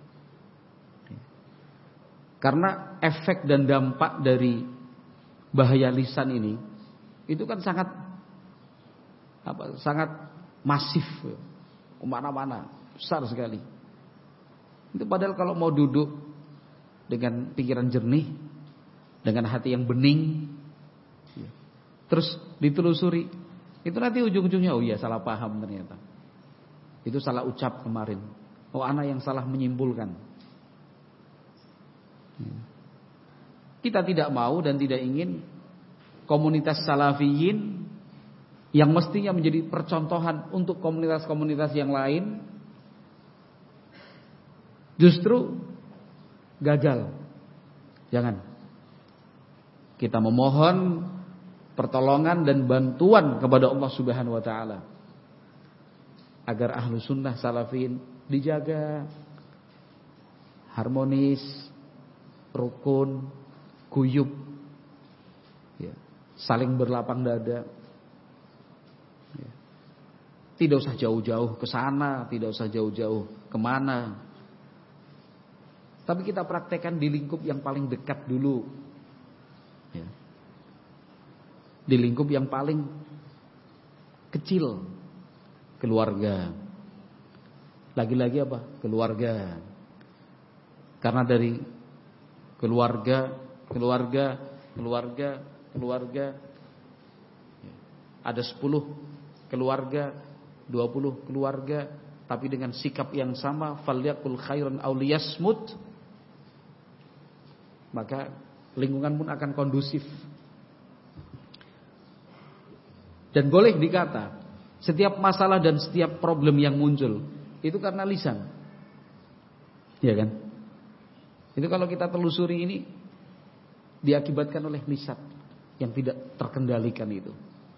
Karena efek dan dampak dari bahaya lisan ini itu kan sangat apa? Sangat masif, kemana-mana, besar sekali. Itu padahal kalau mau duduk dengan pikiran jernih, dengan hati yang bening, terus ditelusuri, itu nanti ujung-ujungnya oh iya salah paham ternyata. Itu salah ucap kemarin. Oh anak yang salah menyimpulkan. Kita tidak mau dan tidak ingin komunitas salafiyin yang mestinya menjadi percontohan untuk komunitas-komunitas yang lain justru gagal. Jangan. Kita memohon pertolongan dan bantuan kepada Allah Subhanahu wa taala agar ahlu sunnah salafiyin dijaga harmonis, rukun, guyub, ya, saling berlapang dada. Ya. Tidak usah jauh-jauh ke sana, tidak usah jauh-jauh kemana. Tapi kita praktekkan di lingkup yang paling dekat dulu. Ya. Di lingkup yang paling kecil, keluarga. Lagi-lagi apa? Keluarga. Karena dari keluarga, keluarga, keluarga, keluarga, ada sepuluh keluarga, dua puluh keluarga, tapi dengan sikap yang sama, falyakul khairan aw liyasmut, maka lingkungan pun akan kondusif. Dan boleh dikata, setiap masalah dan setiap problem yang muncul itu karena lisan, ya kan? Itu kalau kita telusuri ini diakibatkan oleh lisan yang tidak terkendalikan itu.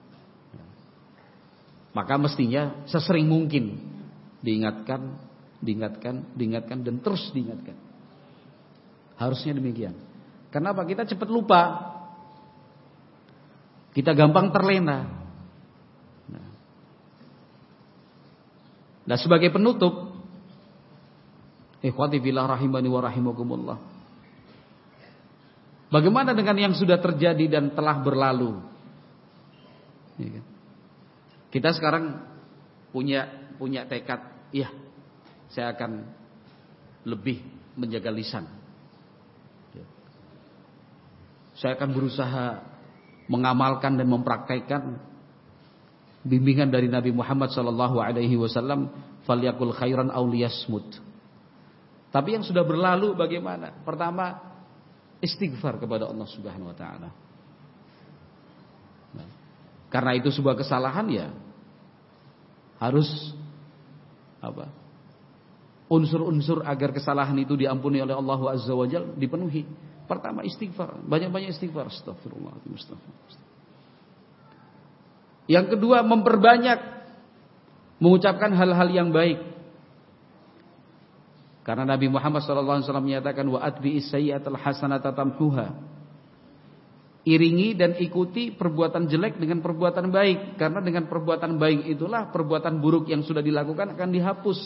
Maka mestinya sesering mungkin diingatkan, diingatkan, diingatkan dan terus diingatkan. Harusnya demikian. Kenapa? Kita cepat lupa. Kita gampang terlena. Nah, nah sebagai penutup, ikhwati fillah rahimani wa rahimakumullah. Bagaimana dengan yang sudah terjadi dan telah berlalu? Kita sekarang punya punya tekad, iya, saya akan lebih menjaga lisan. Saya akan berusaha mengamalkan dan mempraktikkan bimbingan dari Nabi Muhammad sallallahu alaihi wasallam, falyakul khairan aw liyasmut. Tapi yang sudah berlalu bagaimana? Pertama, istighfar kepada Allah Subhanahu wa taala. Nah, karena itu sebuah kesalahan ya harus apa? Unsur-unsur agar kesalahan itu diampuni oleh Allah Azza wa Jalla dipenuhi. Pertama istighfar, banyak-banyak istighfar. Astagfirullahaladzim, astagfirullah. Yang kedua, memperbanyak mengucapkan hal-hal yang baik. Karena Nabi Muhammad sallallahu alaihi wasallam menyatakan wa atbi'is sayyi'atal hasanata tamhuha. Iringi dan ikuti perbuatan jelek dengan perbuatan baik, karena dengan perbuatan baik itulah perbuatan buruk yang sudah dilakukan akan dihapus.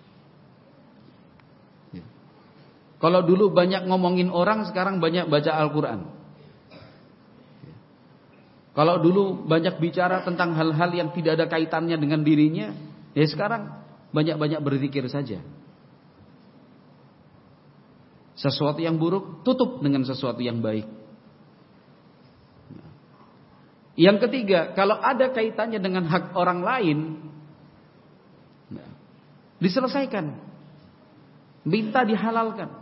Ya. Kalau dulu banyak ngomongin orang, sekarang banyak baca Al-Qur'an. Ya. Kalau dulu banyak bicara tentang hal-hal yang tidak ada kaitannya dengan dirinya, ya sekarang banyak-banyak berzikir saja. Sesuatu yang buruk tutup dengan sesuatu yang baik. Yang ketiga, kalau ada kaitannya dengan hak orang lain, diselesaikan, minta dihalalkan.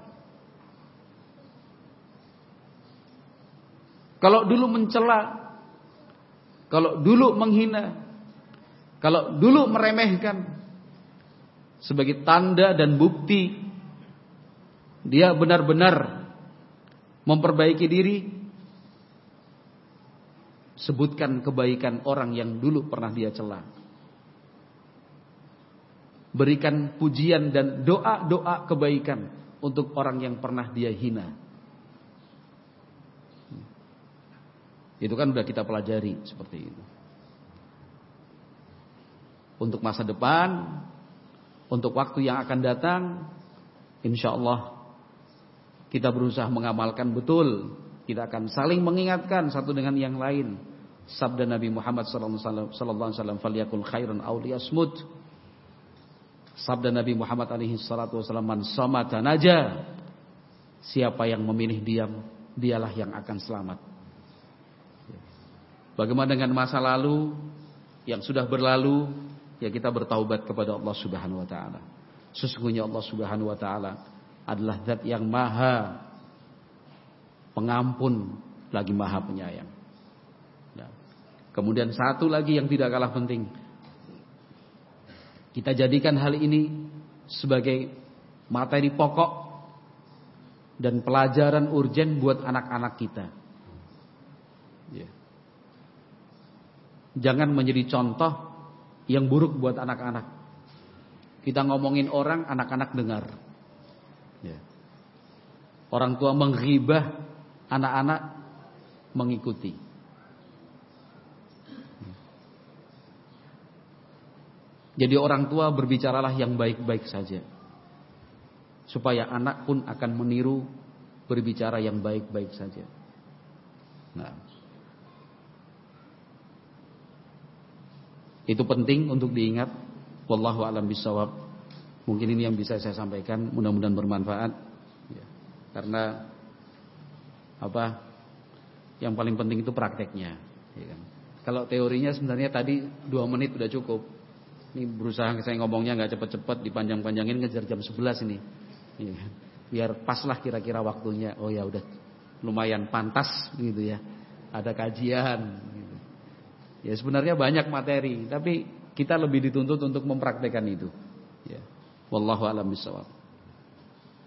Kalau dulu mencela, kalau dulu menghina, kalau dulu meremehkan, sebagai tanda dan bukti dia benar-benar memperbaiki diri, sebutkan kebaikan orang yang dulu pernah dia cela. Berikan pujian dan doa-doa kebaikan untuk orang yang pernah dia hina. Itu kan udah kita pelajari seperti itu. Untuk masa depan, untuk waktu yang akan datang, insya Allah kita berusaha mengamalkan betul. Kita akan saling mengingatkan satu dengan yang lain. Sabda Nabi Muhammad sallallahu alaihi wasallam, "Falyakul khairan aw liyasmut." Sabda Nabi Muhammad alaihi salatu wasallam, "Man samata naja." Siapa yang memilih diam, dialah yang akan selamat. Bagaimana dengan masa lalu yang sudah berlalu, ya kita bertaubat kepada Allah Subhanahu wa taala. Sesungguhnya Allah Subhanahu wa taala adalah zat yang maha pengampun lagi maha penyayang. Nah, kemudian satu lagi yang tidak kalah penting, kita jadikan hal ini sebagai materi pokok dan pelajaran urgen buat anak-anak kita. Ya. Jangan menjadi contoh yang buruk buat anak-anak. Kita ngomongin orang, anak-anak dengar. Ya. Orang tua menghibah, anak-anak mengikuti. Jadi orang tua berbicaralah yang baik-baik saja, supaya anak pun akan meniru berbicara yang baik-baik saja. Nah, itu penting untuk diingat. Wallahu a'lam bishawab. Mungkin ini yang bisa saya sampaikan, mudah-mudahan bermanfaat. Ya. Karena apa? Yang paling penting itu prakteknya. Ya kan? Kalau teorinya sebenarnya tadi dua menit sudah cukup. Ini berusaha saya ngomongnya nggak cepet-cepet, dipanjang-panjangin ngejar jam sebelas ini. Ya. Biar pas lah kira-kira waktunya. Oh ya udah lumayan pantas gitu ya. Ada kajian. Gitu. Ya sebenarnya banyak materi, tapi kita lebih dituntut untuk mempraktekkan itu. Ya. Wallahu a'lam bishawab.